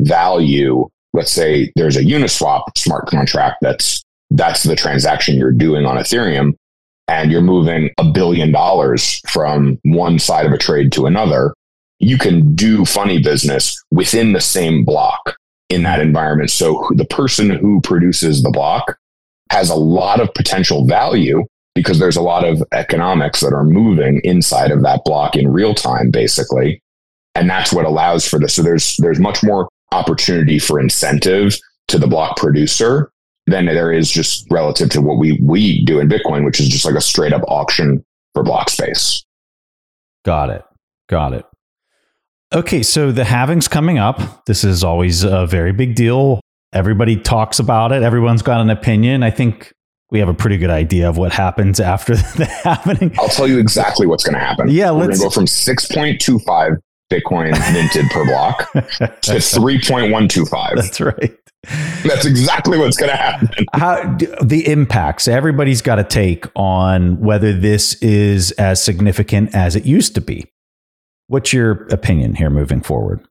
value. Let's say there's a Uniswap smart contract that's that's the transaction you're doing on Ethereum, and you're moving a billion dollars from one side of a trade to another. You can do funny business within the same block in that environment. So the person who produces the block has a lot of potential value because there's a lot of economics that are moving inside of that block in real time, basically. And that's what allows for this. So there's there's much more opportunity for incentive to the block producer than there is just relative to what we we do in Bitcoin, which is just like a straight up auction for block space.
Got it. Got it. Okay, so the halving's coming up. This is always a very big deal. Everybody talks about it. Everyone's got an opinion. I think we have a pretty good idea of what happens after the halving.
I'll tell you exactly what's going to happen.
Yeah,
we're
let's
going to go from six point two five Bitcoin minted per block to three point one two five.
That's right.
That's exactly what's going to happen.
How the impacts everybody's got to take on whether this is as significant as it used to be. What's your opinion here moving forward?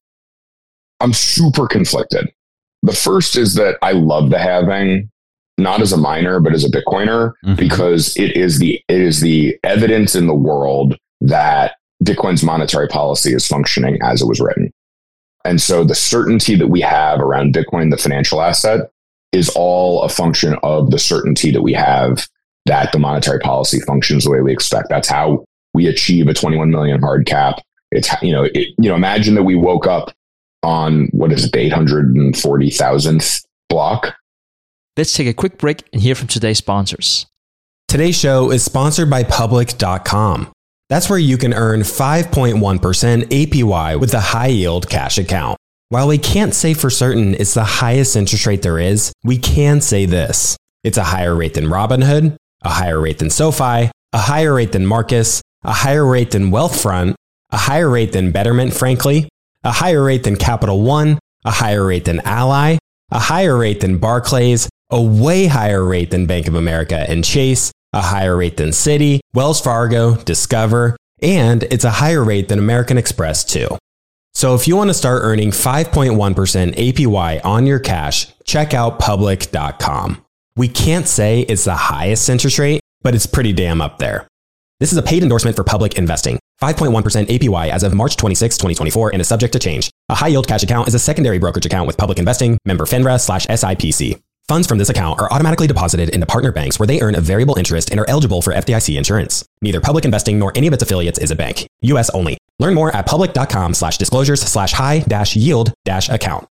I'm super conflicted. The first is that I love the halving, not as a miner, but as a Bitcoiner, mm-hmm. because it is the it is the evidence in the world that Bitcoin's monetary policy is functioning as it was written. And so the certainty that we have around Bitcoin, the financial asset, is all a function of the certainty that we have that the monetary policy functions the way we expect. That's how we achieve a twenty-one million hard cap. It's, you know, it, you know, imagine that we woke up on, what is it, the eight hundred forty thousandth block.
Let's take a quick break and hear from today's sponsors.
Today's show is sponsored by public dot com. That's where you can earn five point one percent A P Y with a high yield cash account. While we can't say for certain it's the highest interest rate there is, we can say this. It's a higher rate than Robinhood, a higher rate than SoFi, a higher rate than Marcus, a higher rate than Wealthfront, a higher rate than Betterment, frankly, a higher rate than Capital One, a higher rate than Ally, a higher rate than Barclays, a way higher rate than Bank of America and Chase, a higher rate than Citi, Wells Fargo, Discover, and it's a higher rate than American Express too. So if you want to start earning five point one percent A P Y on your cash, check out public dot com. We can't say it's the highest interest rate, but it's pretty damn up there. This is a paid endorsement for Public Investing. five point one percent A P Y as of March twenty-sixth, twenty twenty-four and is subject to change. A high yield cash account is a secondary brokerage account with Public Investing, member FINRA slash S I P C. Funds from this account are automatically deposited into partner banks where they earn a variable interest and are eligible for F D I C insurance. Neither Public Investing nor any of its affiliates is a bank. U S only. Learn more at public dot com slash disclosures slash high dash yield dash account.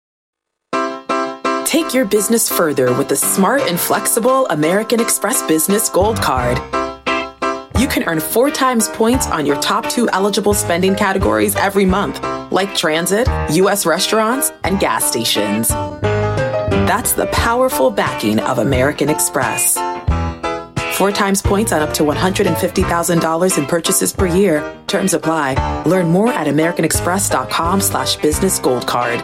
Take your business further with the smart and flexible American Express Business Gold Card. You can earn four times points on your top two eligible spending categories every month, like transit, U S restaurants, and gas stations. That's the powerful backing of American Express. Four times points on up to one hundred fifty thousand dollars in purchases per year. Terms apply. Learn more at americanexpress.com slash business gold card.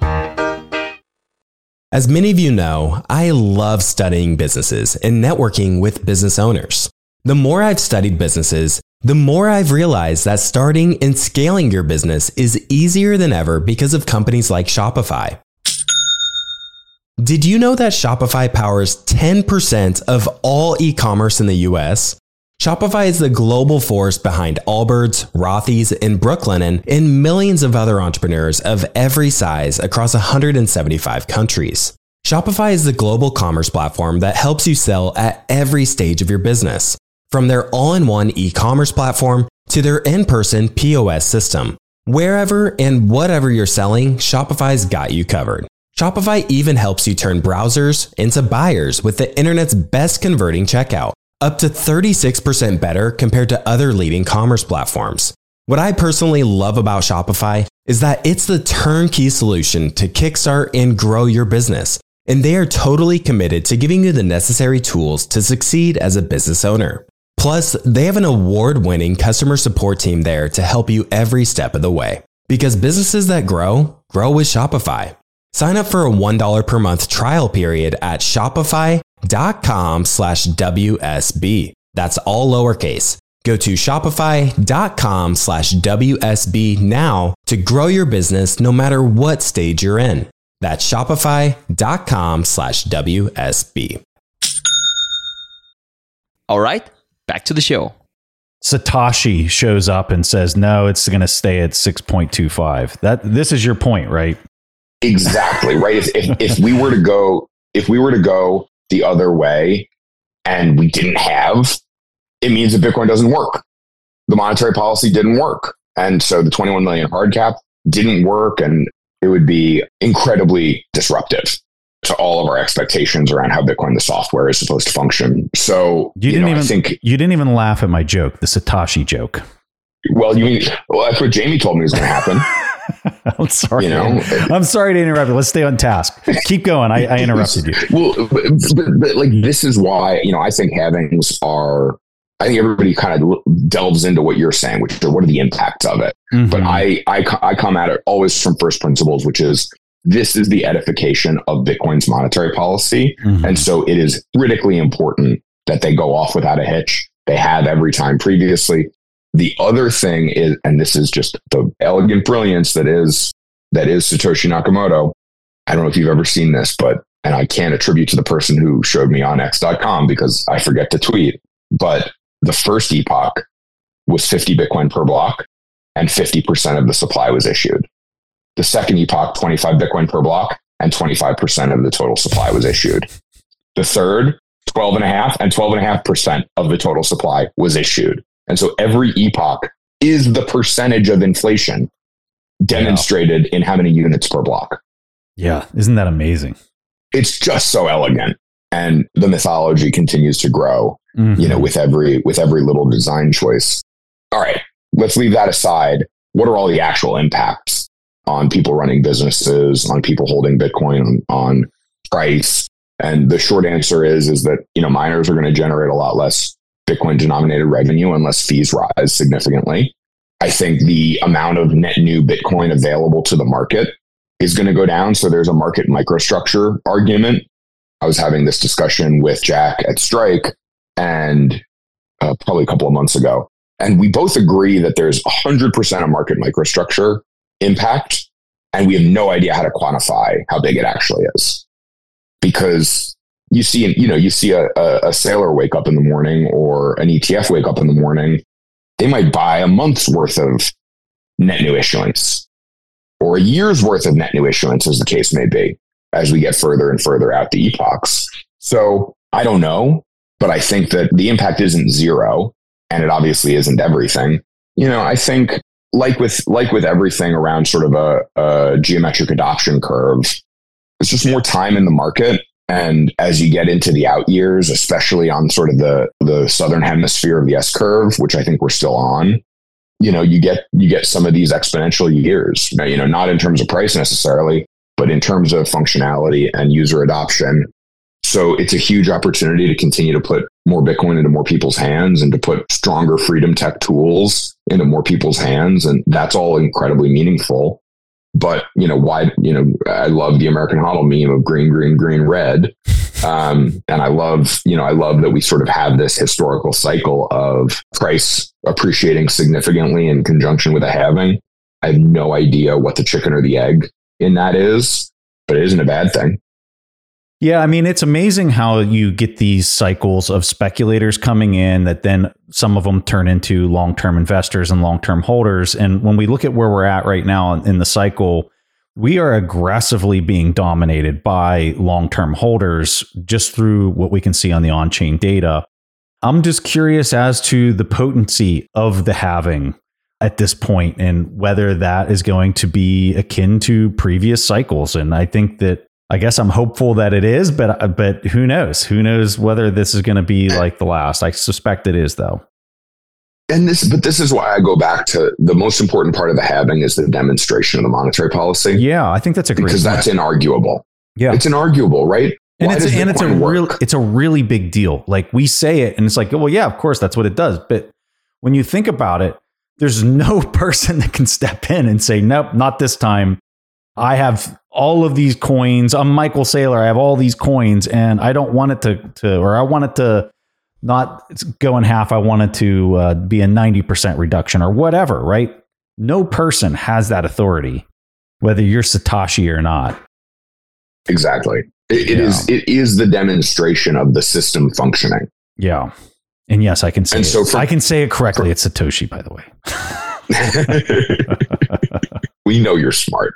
As many of you know, I love studying businesses and networking with business owners. The more I've studied businesses, the more I've realized that starting and scaling your business is easier than ever because of companies like Shopify. Did you know that Shopify powers ten percent of all e-commerce in the U S? Shopify is the global force behind Allbirds, Rothy's, and Brooklinen, and millions of other entrepreneurs of every size across one hundred seventy-five countries. Shopify is the global commerce platform that helps you sell at every stage of your business, from their all-in-one e-commerce platform to their in-person P O S system. Wherever and whatever you're selling, Shopify's got you covered. Shopify even helps you turn browsers into buyers with the internet's best converting checkout, up to thirty-six percent better compared to other leading commerce platforms. What I personally love about Shopify is that it's the turnkey solution to kickstart and grow your business. And they are totally committed to giving you the necessary tools to succeed as a business owner. Plus, they have an award-winning customer support team there to help you every step of the way. Because businesses that grow, grow with Shopify. Sign up for a one dollar per month trial period at shopify.com slash WSB. That's all lowercase. Go to shopify.com slash WSB now to grow your business no matter what stage you're in. That's shopify.com slash WSB.
All right, back to the show.
Satoshi shows up and says, no, it's going to stay at six point two five. That this is your point, right?
Exactly. Right. If, if, if we were to go, if we were to go the other way and we didn't have, it means that Bitcoin doesn't work. The monetary policy didn't work. And so the twenty-one million hard cap didn't work, and it would be incredibly disruptive to all of our expectations around how Bitcoin, the software, is supposed to function. So
you, you didn't
know,
even
I think
you didn't even laugh at my joke, the Satoshi joke.
Well, you mean well, that's what Jamie told me was going to happen.
I'm sorry.
You know,
I'm sorry to interrupt you. Let's stay on task. Keep going. I, I interrupted you.
Well, but, but, but like this is why, you know, I think halvings are. I think everybody kind of delves into what you're saying, which are what are the impacts of it. Mm-hmm. But I, I I come at it always from first principles, which is this is the edification of Bitcoin's monetary policy, mm-hmm. and so it is critically important that they go off without a hitch. They have every time previously. The other thing is, and this is just the elegant brilliance that is that is Satoshi Nakamoto. I don't know if you've ever seen this, but and I can't attribute to the person who showed me on X dot com because I forget to tweet. But the first epoch was fifty Bitcoin per block, and fifty percent of the supply was issued. The second epoch, twenty-five Bitcoin per block, and twenty-five percent of the total supply was issued. The third, twelve and a half, and twelve and a half percent of the total supply was issued. And so every epoch is the percentage of inflation demonstrated yeah. in how many units per block.
Yeah. Isn't that amazing?
It's just so elegant. And the mythology continues to grow, mm-hmm. you know, with every, with every little design choice. All right, let's leave that aside. What are all the actual impacts on people running businesses, on people holding Bitcoin, on, on price? And the short answer is, is that, you know, miners are going to generate a lot less Bitcoin denominated revenue unless fees rise significantly. I think the amount of net new Bitcoin available to the market is going to go down. So there's a market microstructure argument. I was having this discussion with Jack at Strike and uh, probably a couple of months ago. And we both agree that there's one hundred percent of market microstructure impact. And we have no idea how to quantify how big it actually is. Because you see, you know, you see a, a, a sailor wake up in the morning or an E T F wake up in the morning. They might buy a month's worth of net new issuance or a year's worth of net new issuance, as the case may be, as we get further and further out the epochs. So I don't know, but I think that the impact isn't zero, and it obviously isn't everything. You know, I think like with like with everything around sort of a, a geometric adoption curve, it's just more time in the market. And as you get into the out years, especially on sort of the, the southern hemisphere of the S curve, which I think we're still on, you know, you get you get some of these exponential years, you know, not in terms of price necessarily, but in terms of functionality and user adoption. So it's a huge opportunity to continue to put more Bitcoin into more people's hands and to put stronger freedom tech tools into more people's hands. And that's all incredibly meaningful. But, you know, why, you know, I love the American Hodl meme of green, green, green, red. Um, and I love, you know, I love that we sort of have this historical cycle of price appreciating significantly in conjunction with a halving. I have no idea what the chicken or the egg in that is, but it isn't a bad thing.
Yeah, I mean, it's amazing how you get these cycles of speculators coming in that then some of them turn into long-term investors and long-term holders. And when we look at where we're at right now in the cycle, we are aggressively being dominated by long-term holders just through what we can see on the on-chain data. I'm just curious as to the potency of the halving at this point and whether that is going to be akin to previous cycles. And I think that I guess I'm hopeful that it is, but but who knows? Who knows whether this is going to be like the last? I suspect it is, though.
And this, but this is why I go back to the most important part of the halving is the demonstration of the monetary policy.
Yeah, I think that's a great
because
point.
that's inarguable.
Yeah,
it's inarguable, right?
And
Why
it's
does
a, and it's a
Bitcoin
real
work?
it's a really big deal. Like we say it, and it's like, well, yeah, of course, that's what it does. But when you think about it, there's no person that can step in and say, nope, not this time. I have all of these coins. I'm Michael Saylor. I have all these coins, and I don't want it to, to or I want it to not go in half. I want it to uh, be a ninety percent reduction or whatever, right? No person has that authority, whether you're Satoshi or not.
Exactly. It, it
Yeah.
is. It is the demonstration of the system functioning.
Yeah. And yes, I can say
And
it.
so from-
I can say it correctly. It's Satoshi, by the way.
We know you're smart.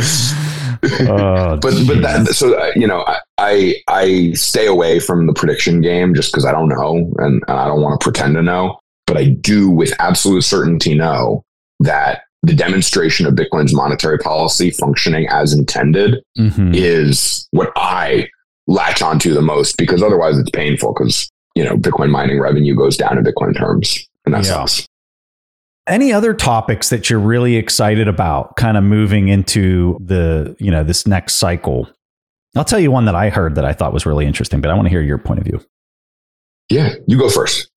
Oh,
but but that, so uh, you know, I, I I stay away from the prediction game just because I don't know and, and I don't want to pretend to know. But I do, with absolute certainty, know that the demonstration of Bitcoin's monetary policy functioning as intended
Mhm.
is what I latch onto the most, because otherwise it's painful because, you know, Bitcoin mining revenue goes down in Bitcoin terms, and that
Yeah.
sucks.
Any other topics that you're really excited about kind of moving into the, you know, this next cycle? I'll tell you one that I heard that I thought was really interesting, but I want to hear your point of view.
Yeah, you go first.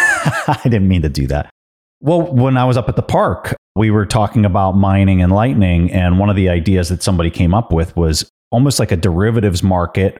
I didn't mean to do that. Well, when I was up at the park, we were talking about mining and Lightning, and one of the ideas that somebody came up with was almost like a derivatives market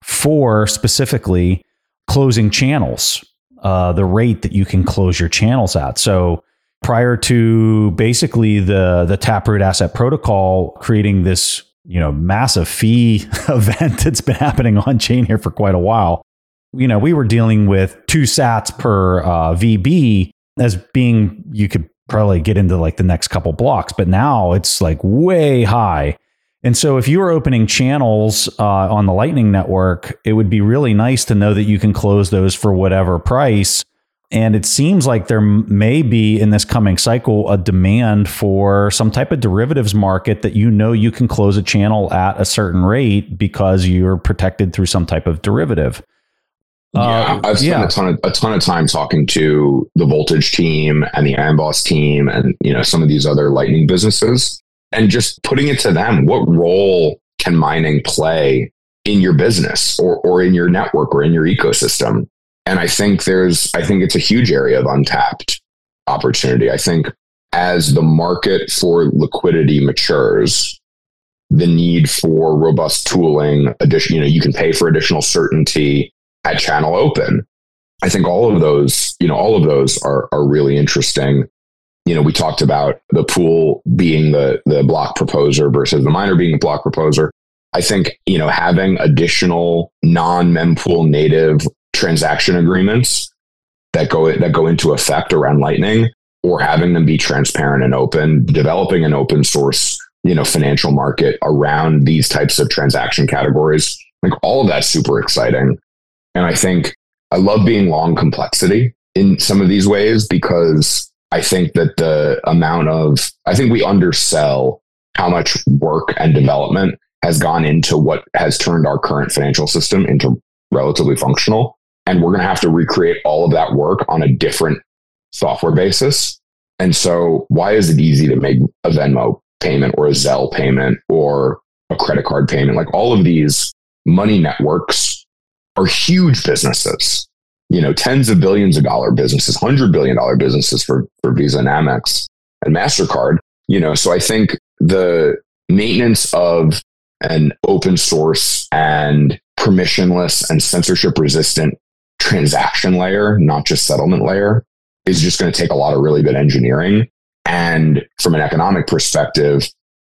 for specifically closing channels, uh, the rate that you can close your channels at. So prior to basically the the Taproot Asset Protocol creating this, you know, massive fee event that's been happening on chain here for quite a while, you know, we were dealing with two sats per uh, V B as being, you could probably get into like the next couple blocks, but now it's like way high. And so if you were opening channels uh, on the Lightning Network, it would be really nice to know that you can close those for whatever price. And it seems like there may be in this coming cycle a demand for some type of derivatives market that, you know, you can close a channel at a certain rate because you're protected through some type of derivative.
Yeah,
Uh,
I've spent
yeah.
a ton of a ton of time talking to the Voltage team and the Iron Boss team, and you know, some of these other Lightning businesses, and just putting it to them: what role can mining play in your business, or or in your network, or in your ecosystem? And I think there's, I think it's a huge area of untapped opportunity. I think as the market for liquidity matures, the need for robust tooling, addition, you know, you can pay for additional certainty at channel open. I think all of those, you know, all of those are are really interesting. You know, we talked about the pool being the the block proposer versus the miner being the block proposer. I think, you know, having additional non-mempool native transaction agreements that go that go into effect around Lightning, or having them be transparent and open, developing an open source, you know, financial market around these types of transaction categories, like all of that's super exciting. And I think I love being long complexity in some of these ways, because I think that the amount of, I think we undersell how much work and development has gone into what has turned our current financial system into relatively functional. And we're going to have to recreate all of that work on a different software basis. And so why is it easy to make a Venmo payment or a Zelle payment or a credit card payment? Like all of these money networks are huge businesses, you know, tens of billions of dollar businesses, hundred billion dollar businesses for, for Visa and Amex and MasterCard, you know. So I think the maintenance of an open source and permissionless and censorship resistant transaction layer, not just settlement layer, is just going to take a lot of really good engineering. And from an economic perspective,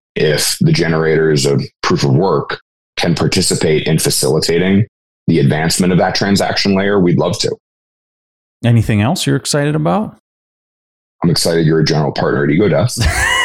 if the generators of proof of work can participate in facilitating the advancement of that transaction layer, we'd love to.
Anything else you're excited about?
I'm excited you're a general partner at EgoDesk.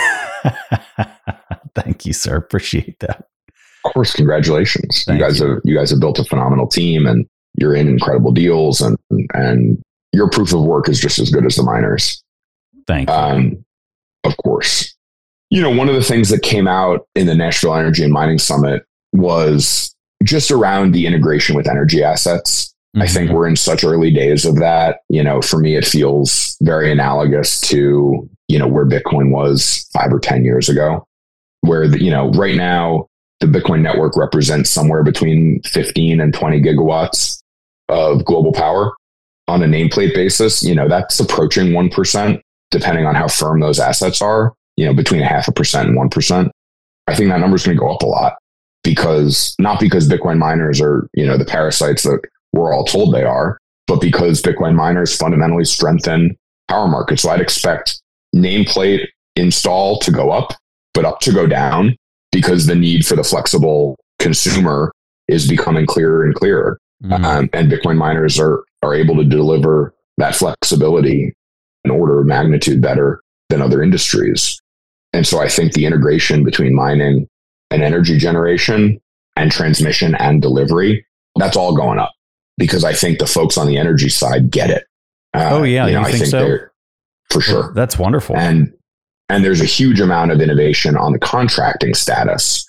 Thank you, sir. Appreciate that.
Of course, congratulations.
Thank
you guys
you.
have you guys have built a phenomenal team, and you're in incredible deals, and and your proof of work is just as good as the miners.
Thank you.
Um, of course. You know, one of the things that came out in the Nashville Energy and Mining Summit was just around the integration with energy assets. Mm-hmm. I think we're in such early days of that. You know, for me, it feels very analogous to, you know, where Bitcoin was five or ten years ago, where, the, you know, right now, the Bitcoin network represents somewhere between fifteen and twenty gigawatts of global power on a nameplate basis. You know, that's approaching one percent, depending on how firm those assets are, you know, between a half a percent and one percent. I think that number is going to go up a lot because not because Bitcoin miners are, you know, the parasites that we're all told they are, but because Bitcoin miners fundamentally strengthen power markets. So I'd expect nameplate install to go up, but up to go down because the need for the flexible consumer is becoming clearer and clearer. Mm. Um, and Bitcoin miners are, are able to deliver that flexibility an order of magnitude better than other industries. And so I think the integration between mining and energy generation and transmission and delivery, that's all going up because I think the folks on the energy side get it. Uh,
oh yeah. You, know, you
I
think,
think
so?
For sure.
That's wonderful.
And, and there's a huge amount of innovation on the contracting status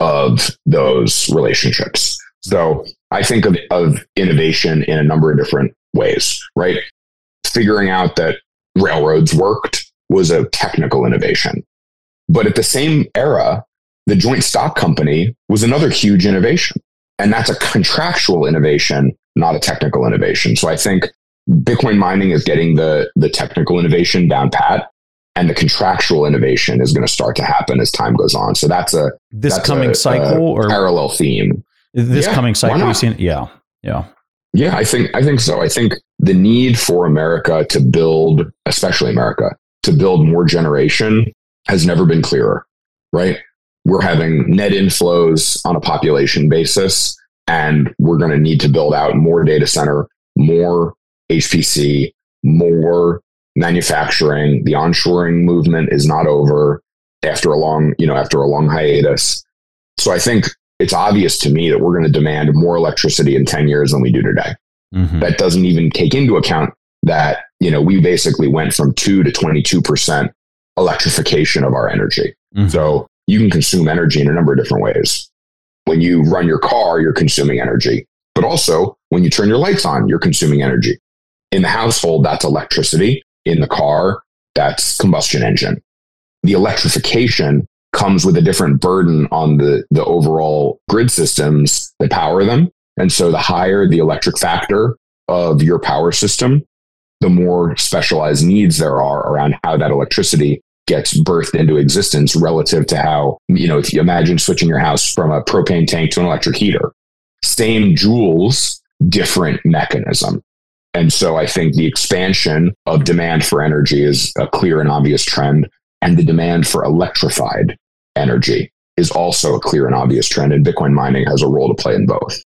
of those relationships. So I think of, of innovation in a number of different ways, right? Figuring out that railroads worked was a technical innovation. But at the same era, the joint stock company was another huge innovation. And that's a contractual innovation, not a technical innovation. So I think Bitcoin mining is getting the, the technical innovation down pat, and the contractual innovation is going to start to happen as time goes on. So that's a
this
that's
coming
a,
cycle
a
or
parallel theme.
This
yeah,
coming cycle, we've seen, yeah, yeah,
yeah. I think I think so. I think the need for America to build, especially America, to build more generation has never been clearer. Right? We're having net inflows on a population basis, and we're going to need to build out more data center, more H P C, more manufacturing. The onshoring movement is not over after a long, you know, after a long hiatus. So I think it's obvious to me that we're going to demand more electricity in ten years than we do today. Mm-hmm. That doesn't even take into account that, you know, we basically went from two to twenty-two percent electrification of our energy. Mm-hmm. So you can consume energy in a number of different ways. When you run your car, you're consuming energy, but also when you turn your lights on, you're consuming energy. In the household, that's electricity. In the car, that's combustion engine. The electrification comes with a different burden on the, the overall grid systems that power them. And so the higher the electric factor of your power system, the more specialized needs there are around how that electricity gets birthed into existence relative to how, you know, if you imagine switching your house from a propane tank to an electric heater, same joules, different mechanism. And so I think the expansion of demand for energy is a clear and obvious trend. And the demand for electrified energy is also a clear and obvious trend. And Bitcoin mining has a role to play in both.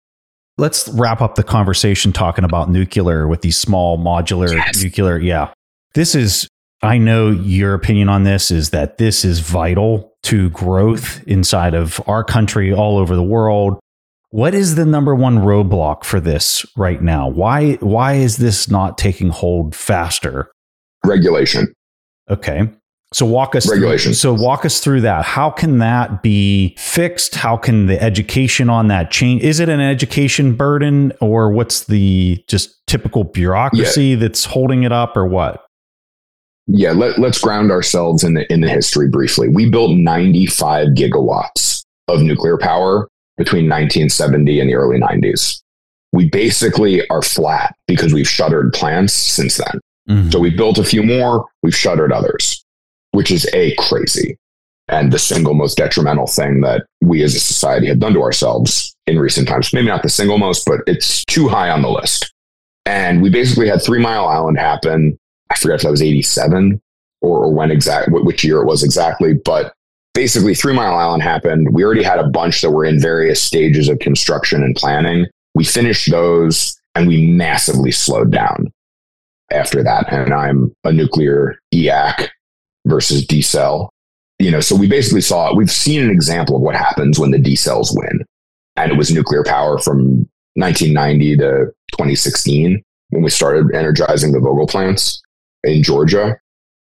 Let's wrap up the conversation talking about nuclear with these small modular yes. nuclear. Yeah. This is, I know your opinion on this is that this is vital to growth inside of our country, all over the world. What is the number one roadblock for this right now? Why, why is this not taking hold faster?
Regulation.
Okay. So walk us
Regulation.
Through, so walk us through that. How can that be fixed? How can the education on that change? Is it an education burden, or what's the just typical bureaucracy yeah. that's holding it up, or what?
Yeah, let, let's ground ourselves in the in the history briefly. We built ninety-five gigawatts of nuclear power between nineteen seventy and the early nineties. We basically are flat because we've shuttered plants since then. Mm-hmm. So we've built a few more, we've shuttered others, which is a crazy and the single most detrimental thing that we as a society have done to ourselves in recent times. Maybe not the single most, but it's too high on the list. And we basically had Three Mile Island happen. I forget if that was eighty-seven or, or when exact, which year it was exactly, but basically Three Mile Island happened. We already had a bunch that were in various stages of construction and planning. We finished those and we massively slowed down after that. And I'm a nuclear E A C versus D-cell. You know, so we basically saw, we've seen an example of what happens when the D-cells win. And it was nuclear power from nineteen ninety to twenty sixteen when we started energizing the Vogtle plants in Georgia.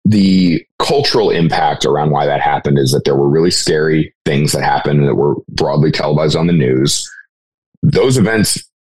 The cultural impact around why that happened is that there were really scary things that happened that were broadly televised on the news. Those events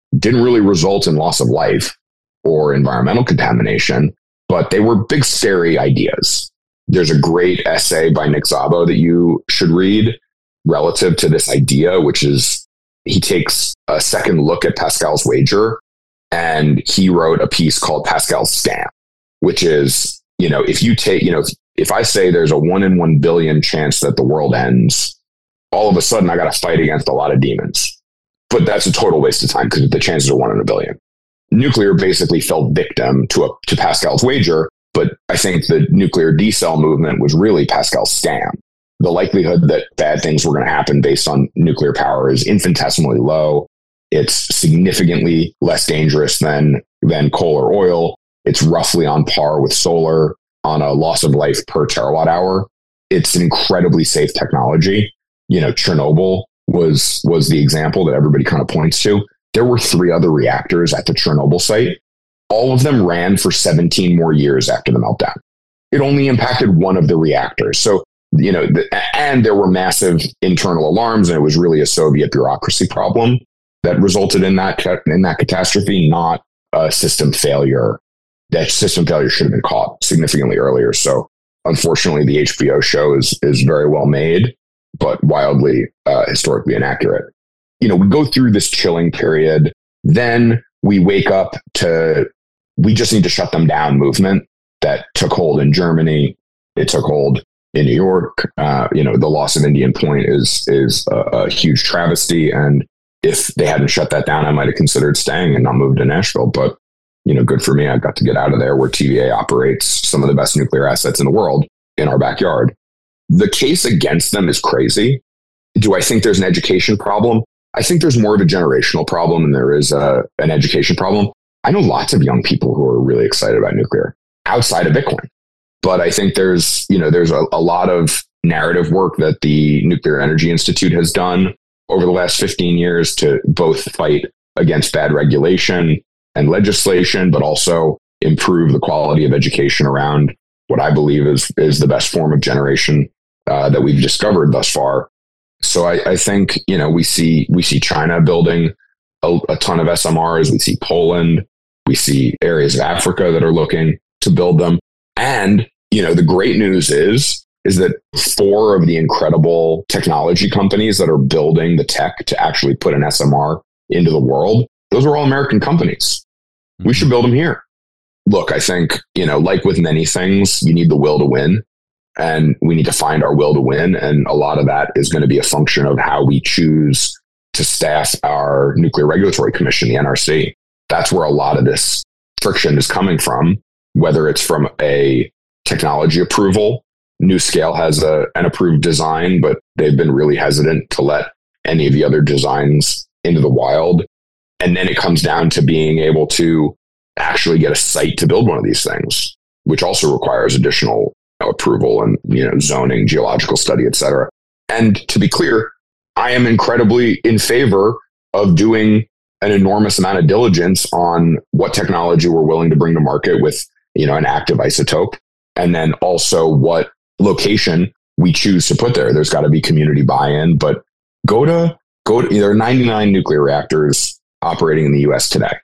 didn't really result in loss of life or environmental contamination, but they were big, scary ideas. There's a great essay by Nick Szabo that you should read relative to this idea, which is he takes a second look at Pascal's wager, and he wrote a piece called Pascal's Scam, which is, you know, if you take, you know, if, if I say there's a one in one billion chance that the world ends, all of a sudden I got to fight against a lot of demons. But that's a total waste of time because the chances are one in a billion. Nuclear basically fell victim to a, to Pascal's wager, but I think the nuclear decel movement was really Pascal's scam. The likelihood that bad things were going to happen based on nuclear power is infinitesimally low. It's significantly less dangerous than, than coal or oil. It's roughly on par with solar on a loss of life per terawatt hour. It's an incredibly safe technology. You know, Chernobyl was, was the example that everybody kind of points to. There were three other reactors at the Chernobyl site. All of them ran for seventeen more years after the meltdown. It only impacted one of the reactors. So, you know, the, and there were massive internal alarms, and it was really a Soviet bureaucracy problem that resulted in that, in that catastrophe, not a system failure. That system failure should have been caught significantly earlier. So unfortunately, the H B O show is, is very well made, but wildly uh, historically inaccurate. You know, we go through this chilling period, then we wake up to, we just need to shut them down movement that took hold in Germany. It took hold in New York. Uh, you know, the loss of Indian Point is, is a, a huge travesty. And if they hadn't shut that down, I might have considered staying and not moved to Nashville. But, you know, good for me. I got to get out of there where T V A operates some of the best nuclear assets in the world in our backyard. The case against them is crazy. Do I think there's an education problem? I think there's more of a generational problem than there is a, an education problem. I know lots of young people who are really excited about nuclear outside of Bitcoin. But I think there's, you know, there's a, a lot of narrative work that the Nuclear Energy Institute has done over the last fifteen years to both fight against bad regulation and legislation, but also improve the quality of education around what I believe is, is the best form of generation uh, that we've discovered thus far. So I, I think, you know, we see, we see China building a, a ton of S M Rs. We see Poland. We see areas of Africa that are looking to build them. And, you know, the great news is, is that four of the incredible technology companies that are building the tech to actually put an S M R into the world, those are all American companies. Mm-hmm. We should build them here. Look, I think, you know, like with many things, you need the will to win, and we need to find our will to win. And a lot of that is going to be a function of how we choose to staff our Nuclear Regulatory Commission, the N R C. That's where a lot of this friction is coming from, whether it's from a technology approval. NuScale has a, an approved design, but they've been really hesitant to let any of the other designs into the wild. And then it comes down to being able to actually get a site to build one of these things, which also requires additional you know, approval and you know zoning, geological study, et cetera. And to be clear, I am incredibly in favor of doing an enormous amount of diligence on what technology we're willing to bring to market with you know an active isotope, and then also what location we choose to put there. There's got to be community buy-in, but go to go to there are ninety-nine nuclear reactors operating in the U S today.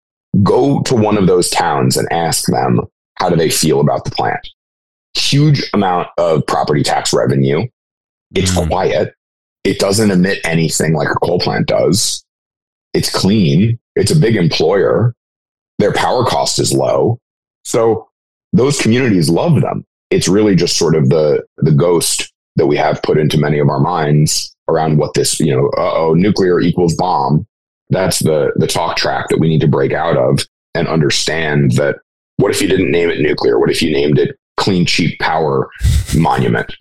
Go to one of those towns and ask them, how do they feel about the plant? Huge amount of property tax revenue. It's mm. quiet. It doesn't emit anything like a coal plant does. It's clean. It's a big employer. Their power cost is low. So those communities love them. It's really just sort of the, the ghost that we have put into many of our minds around what this, you know, uh-oh, nuclear equals bomb. That's the, the talk track that we need to break out of and understand that what if you didn't name it nuclear? What if you named it clean, cheap power monument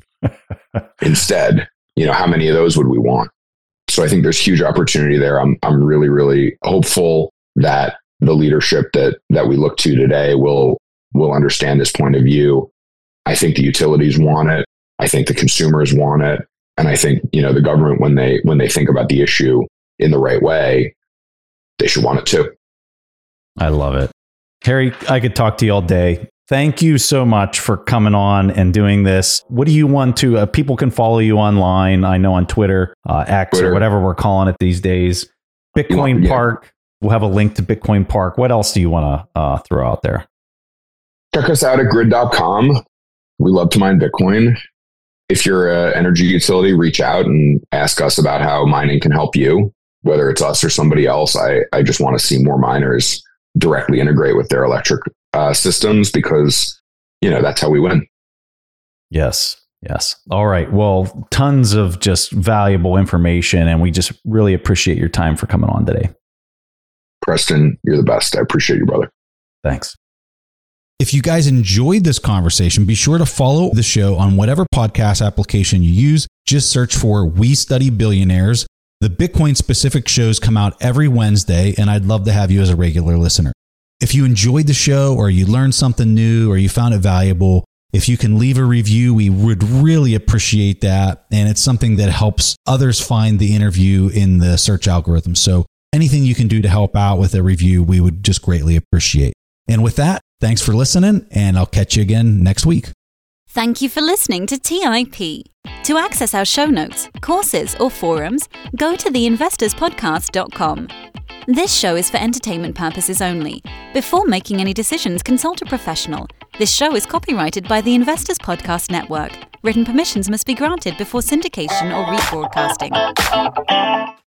instead? You know, how many of those would we want? So I think there's huge opportunity there. I'm I'm really, really hopeful that the leadership that that we look to today will will understand this point of view. I think the utilities want it. I think the consumers want it. And I think, you know, the government, when they when they think about the issue in the right way, they should want it too.
I love it. Harry, I could talk to you all day. Thank you so much for coming on and doing this. What do you want to, uh, people can follow you online. I know on Twitter, uh, X Twitter. Or whatever we're calling it these days. Bitcoin
yeah.
Park. We'll have a link to Bitcoin Park. What else do you want to uh, throw out there?
Check us out at grid dot com. We love to mine Bitcoin. If you're an energy utility, reach out and ask us about how mining can help you, whether it's us or somebody else. I, I just want to see more miners directly integrate with their electric uh, systems because, you know, that's how we win.
Yes. Yes. All right. Well, tons of just valuable information, and we just really appreciate your time for coming on today.
Preston, you're the best. I appreciate you, brother.
Thanks. If you guys enjoyed this conversation, be sure to follow the show on whatever podcast application you use. Just search for We Study Billionaires. The Bitcoin specific shows come out every Wednesday, and I'd love to have you as a regular listener. If you enjoyed the show or you learned something new or you found it valuable, if you can leave a review, we would really appreciate that. And it's something that helps others find the interview in the search algorithm. So anything you can do to help out with a review, we would just greatly appreciate. And with that, thanks for listening, and I'll catch you again next week.
Thank you for listening to T I P. To access our show notes, courses, or forums, go to the investors podcast dot com. This show is for entertainment purposes only. Before making any decisions, consult a professional. This show is copyrighted by the Investors Podcast Network. Written permissions must be granted before syndication or rebroadcasting.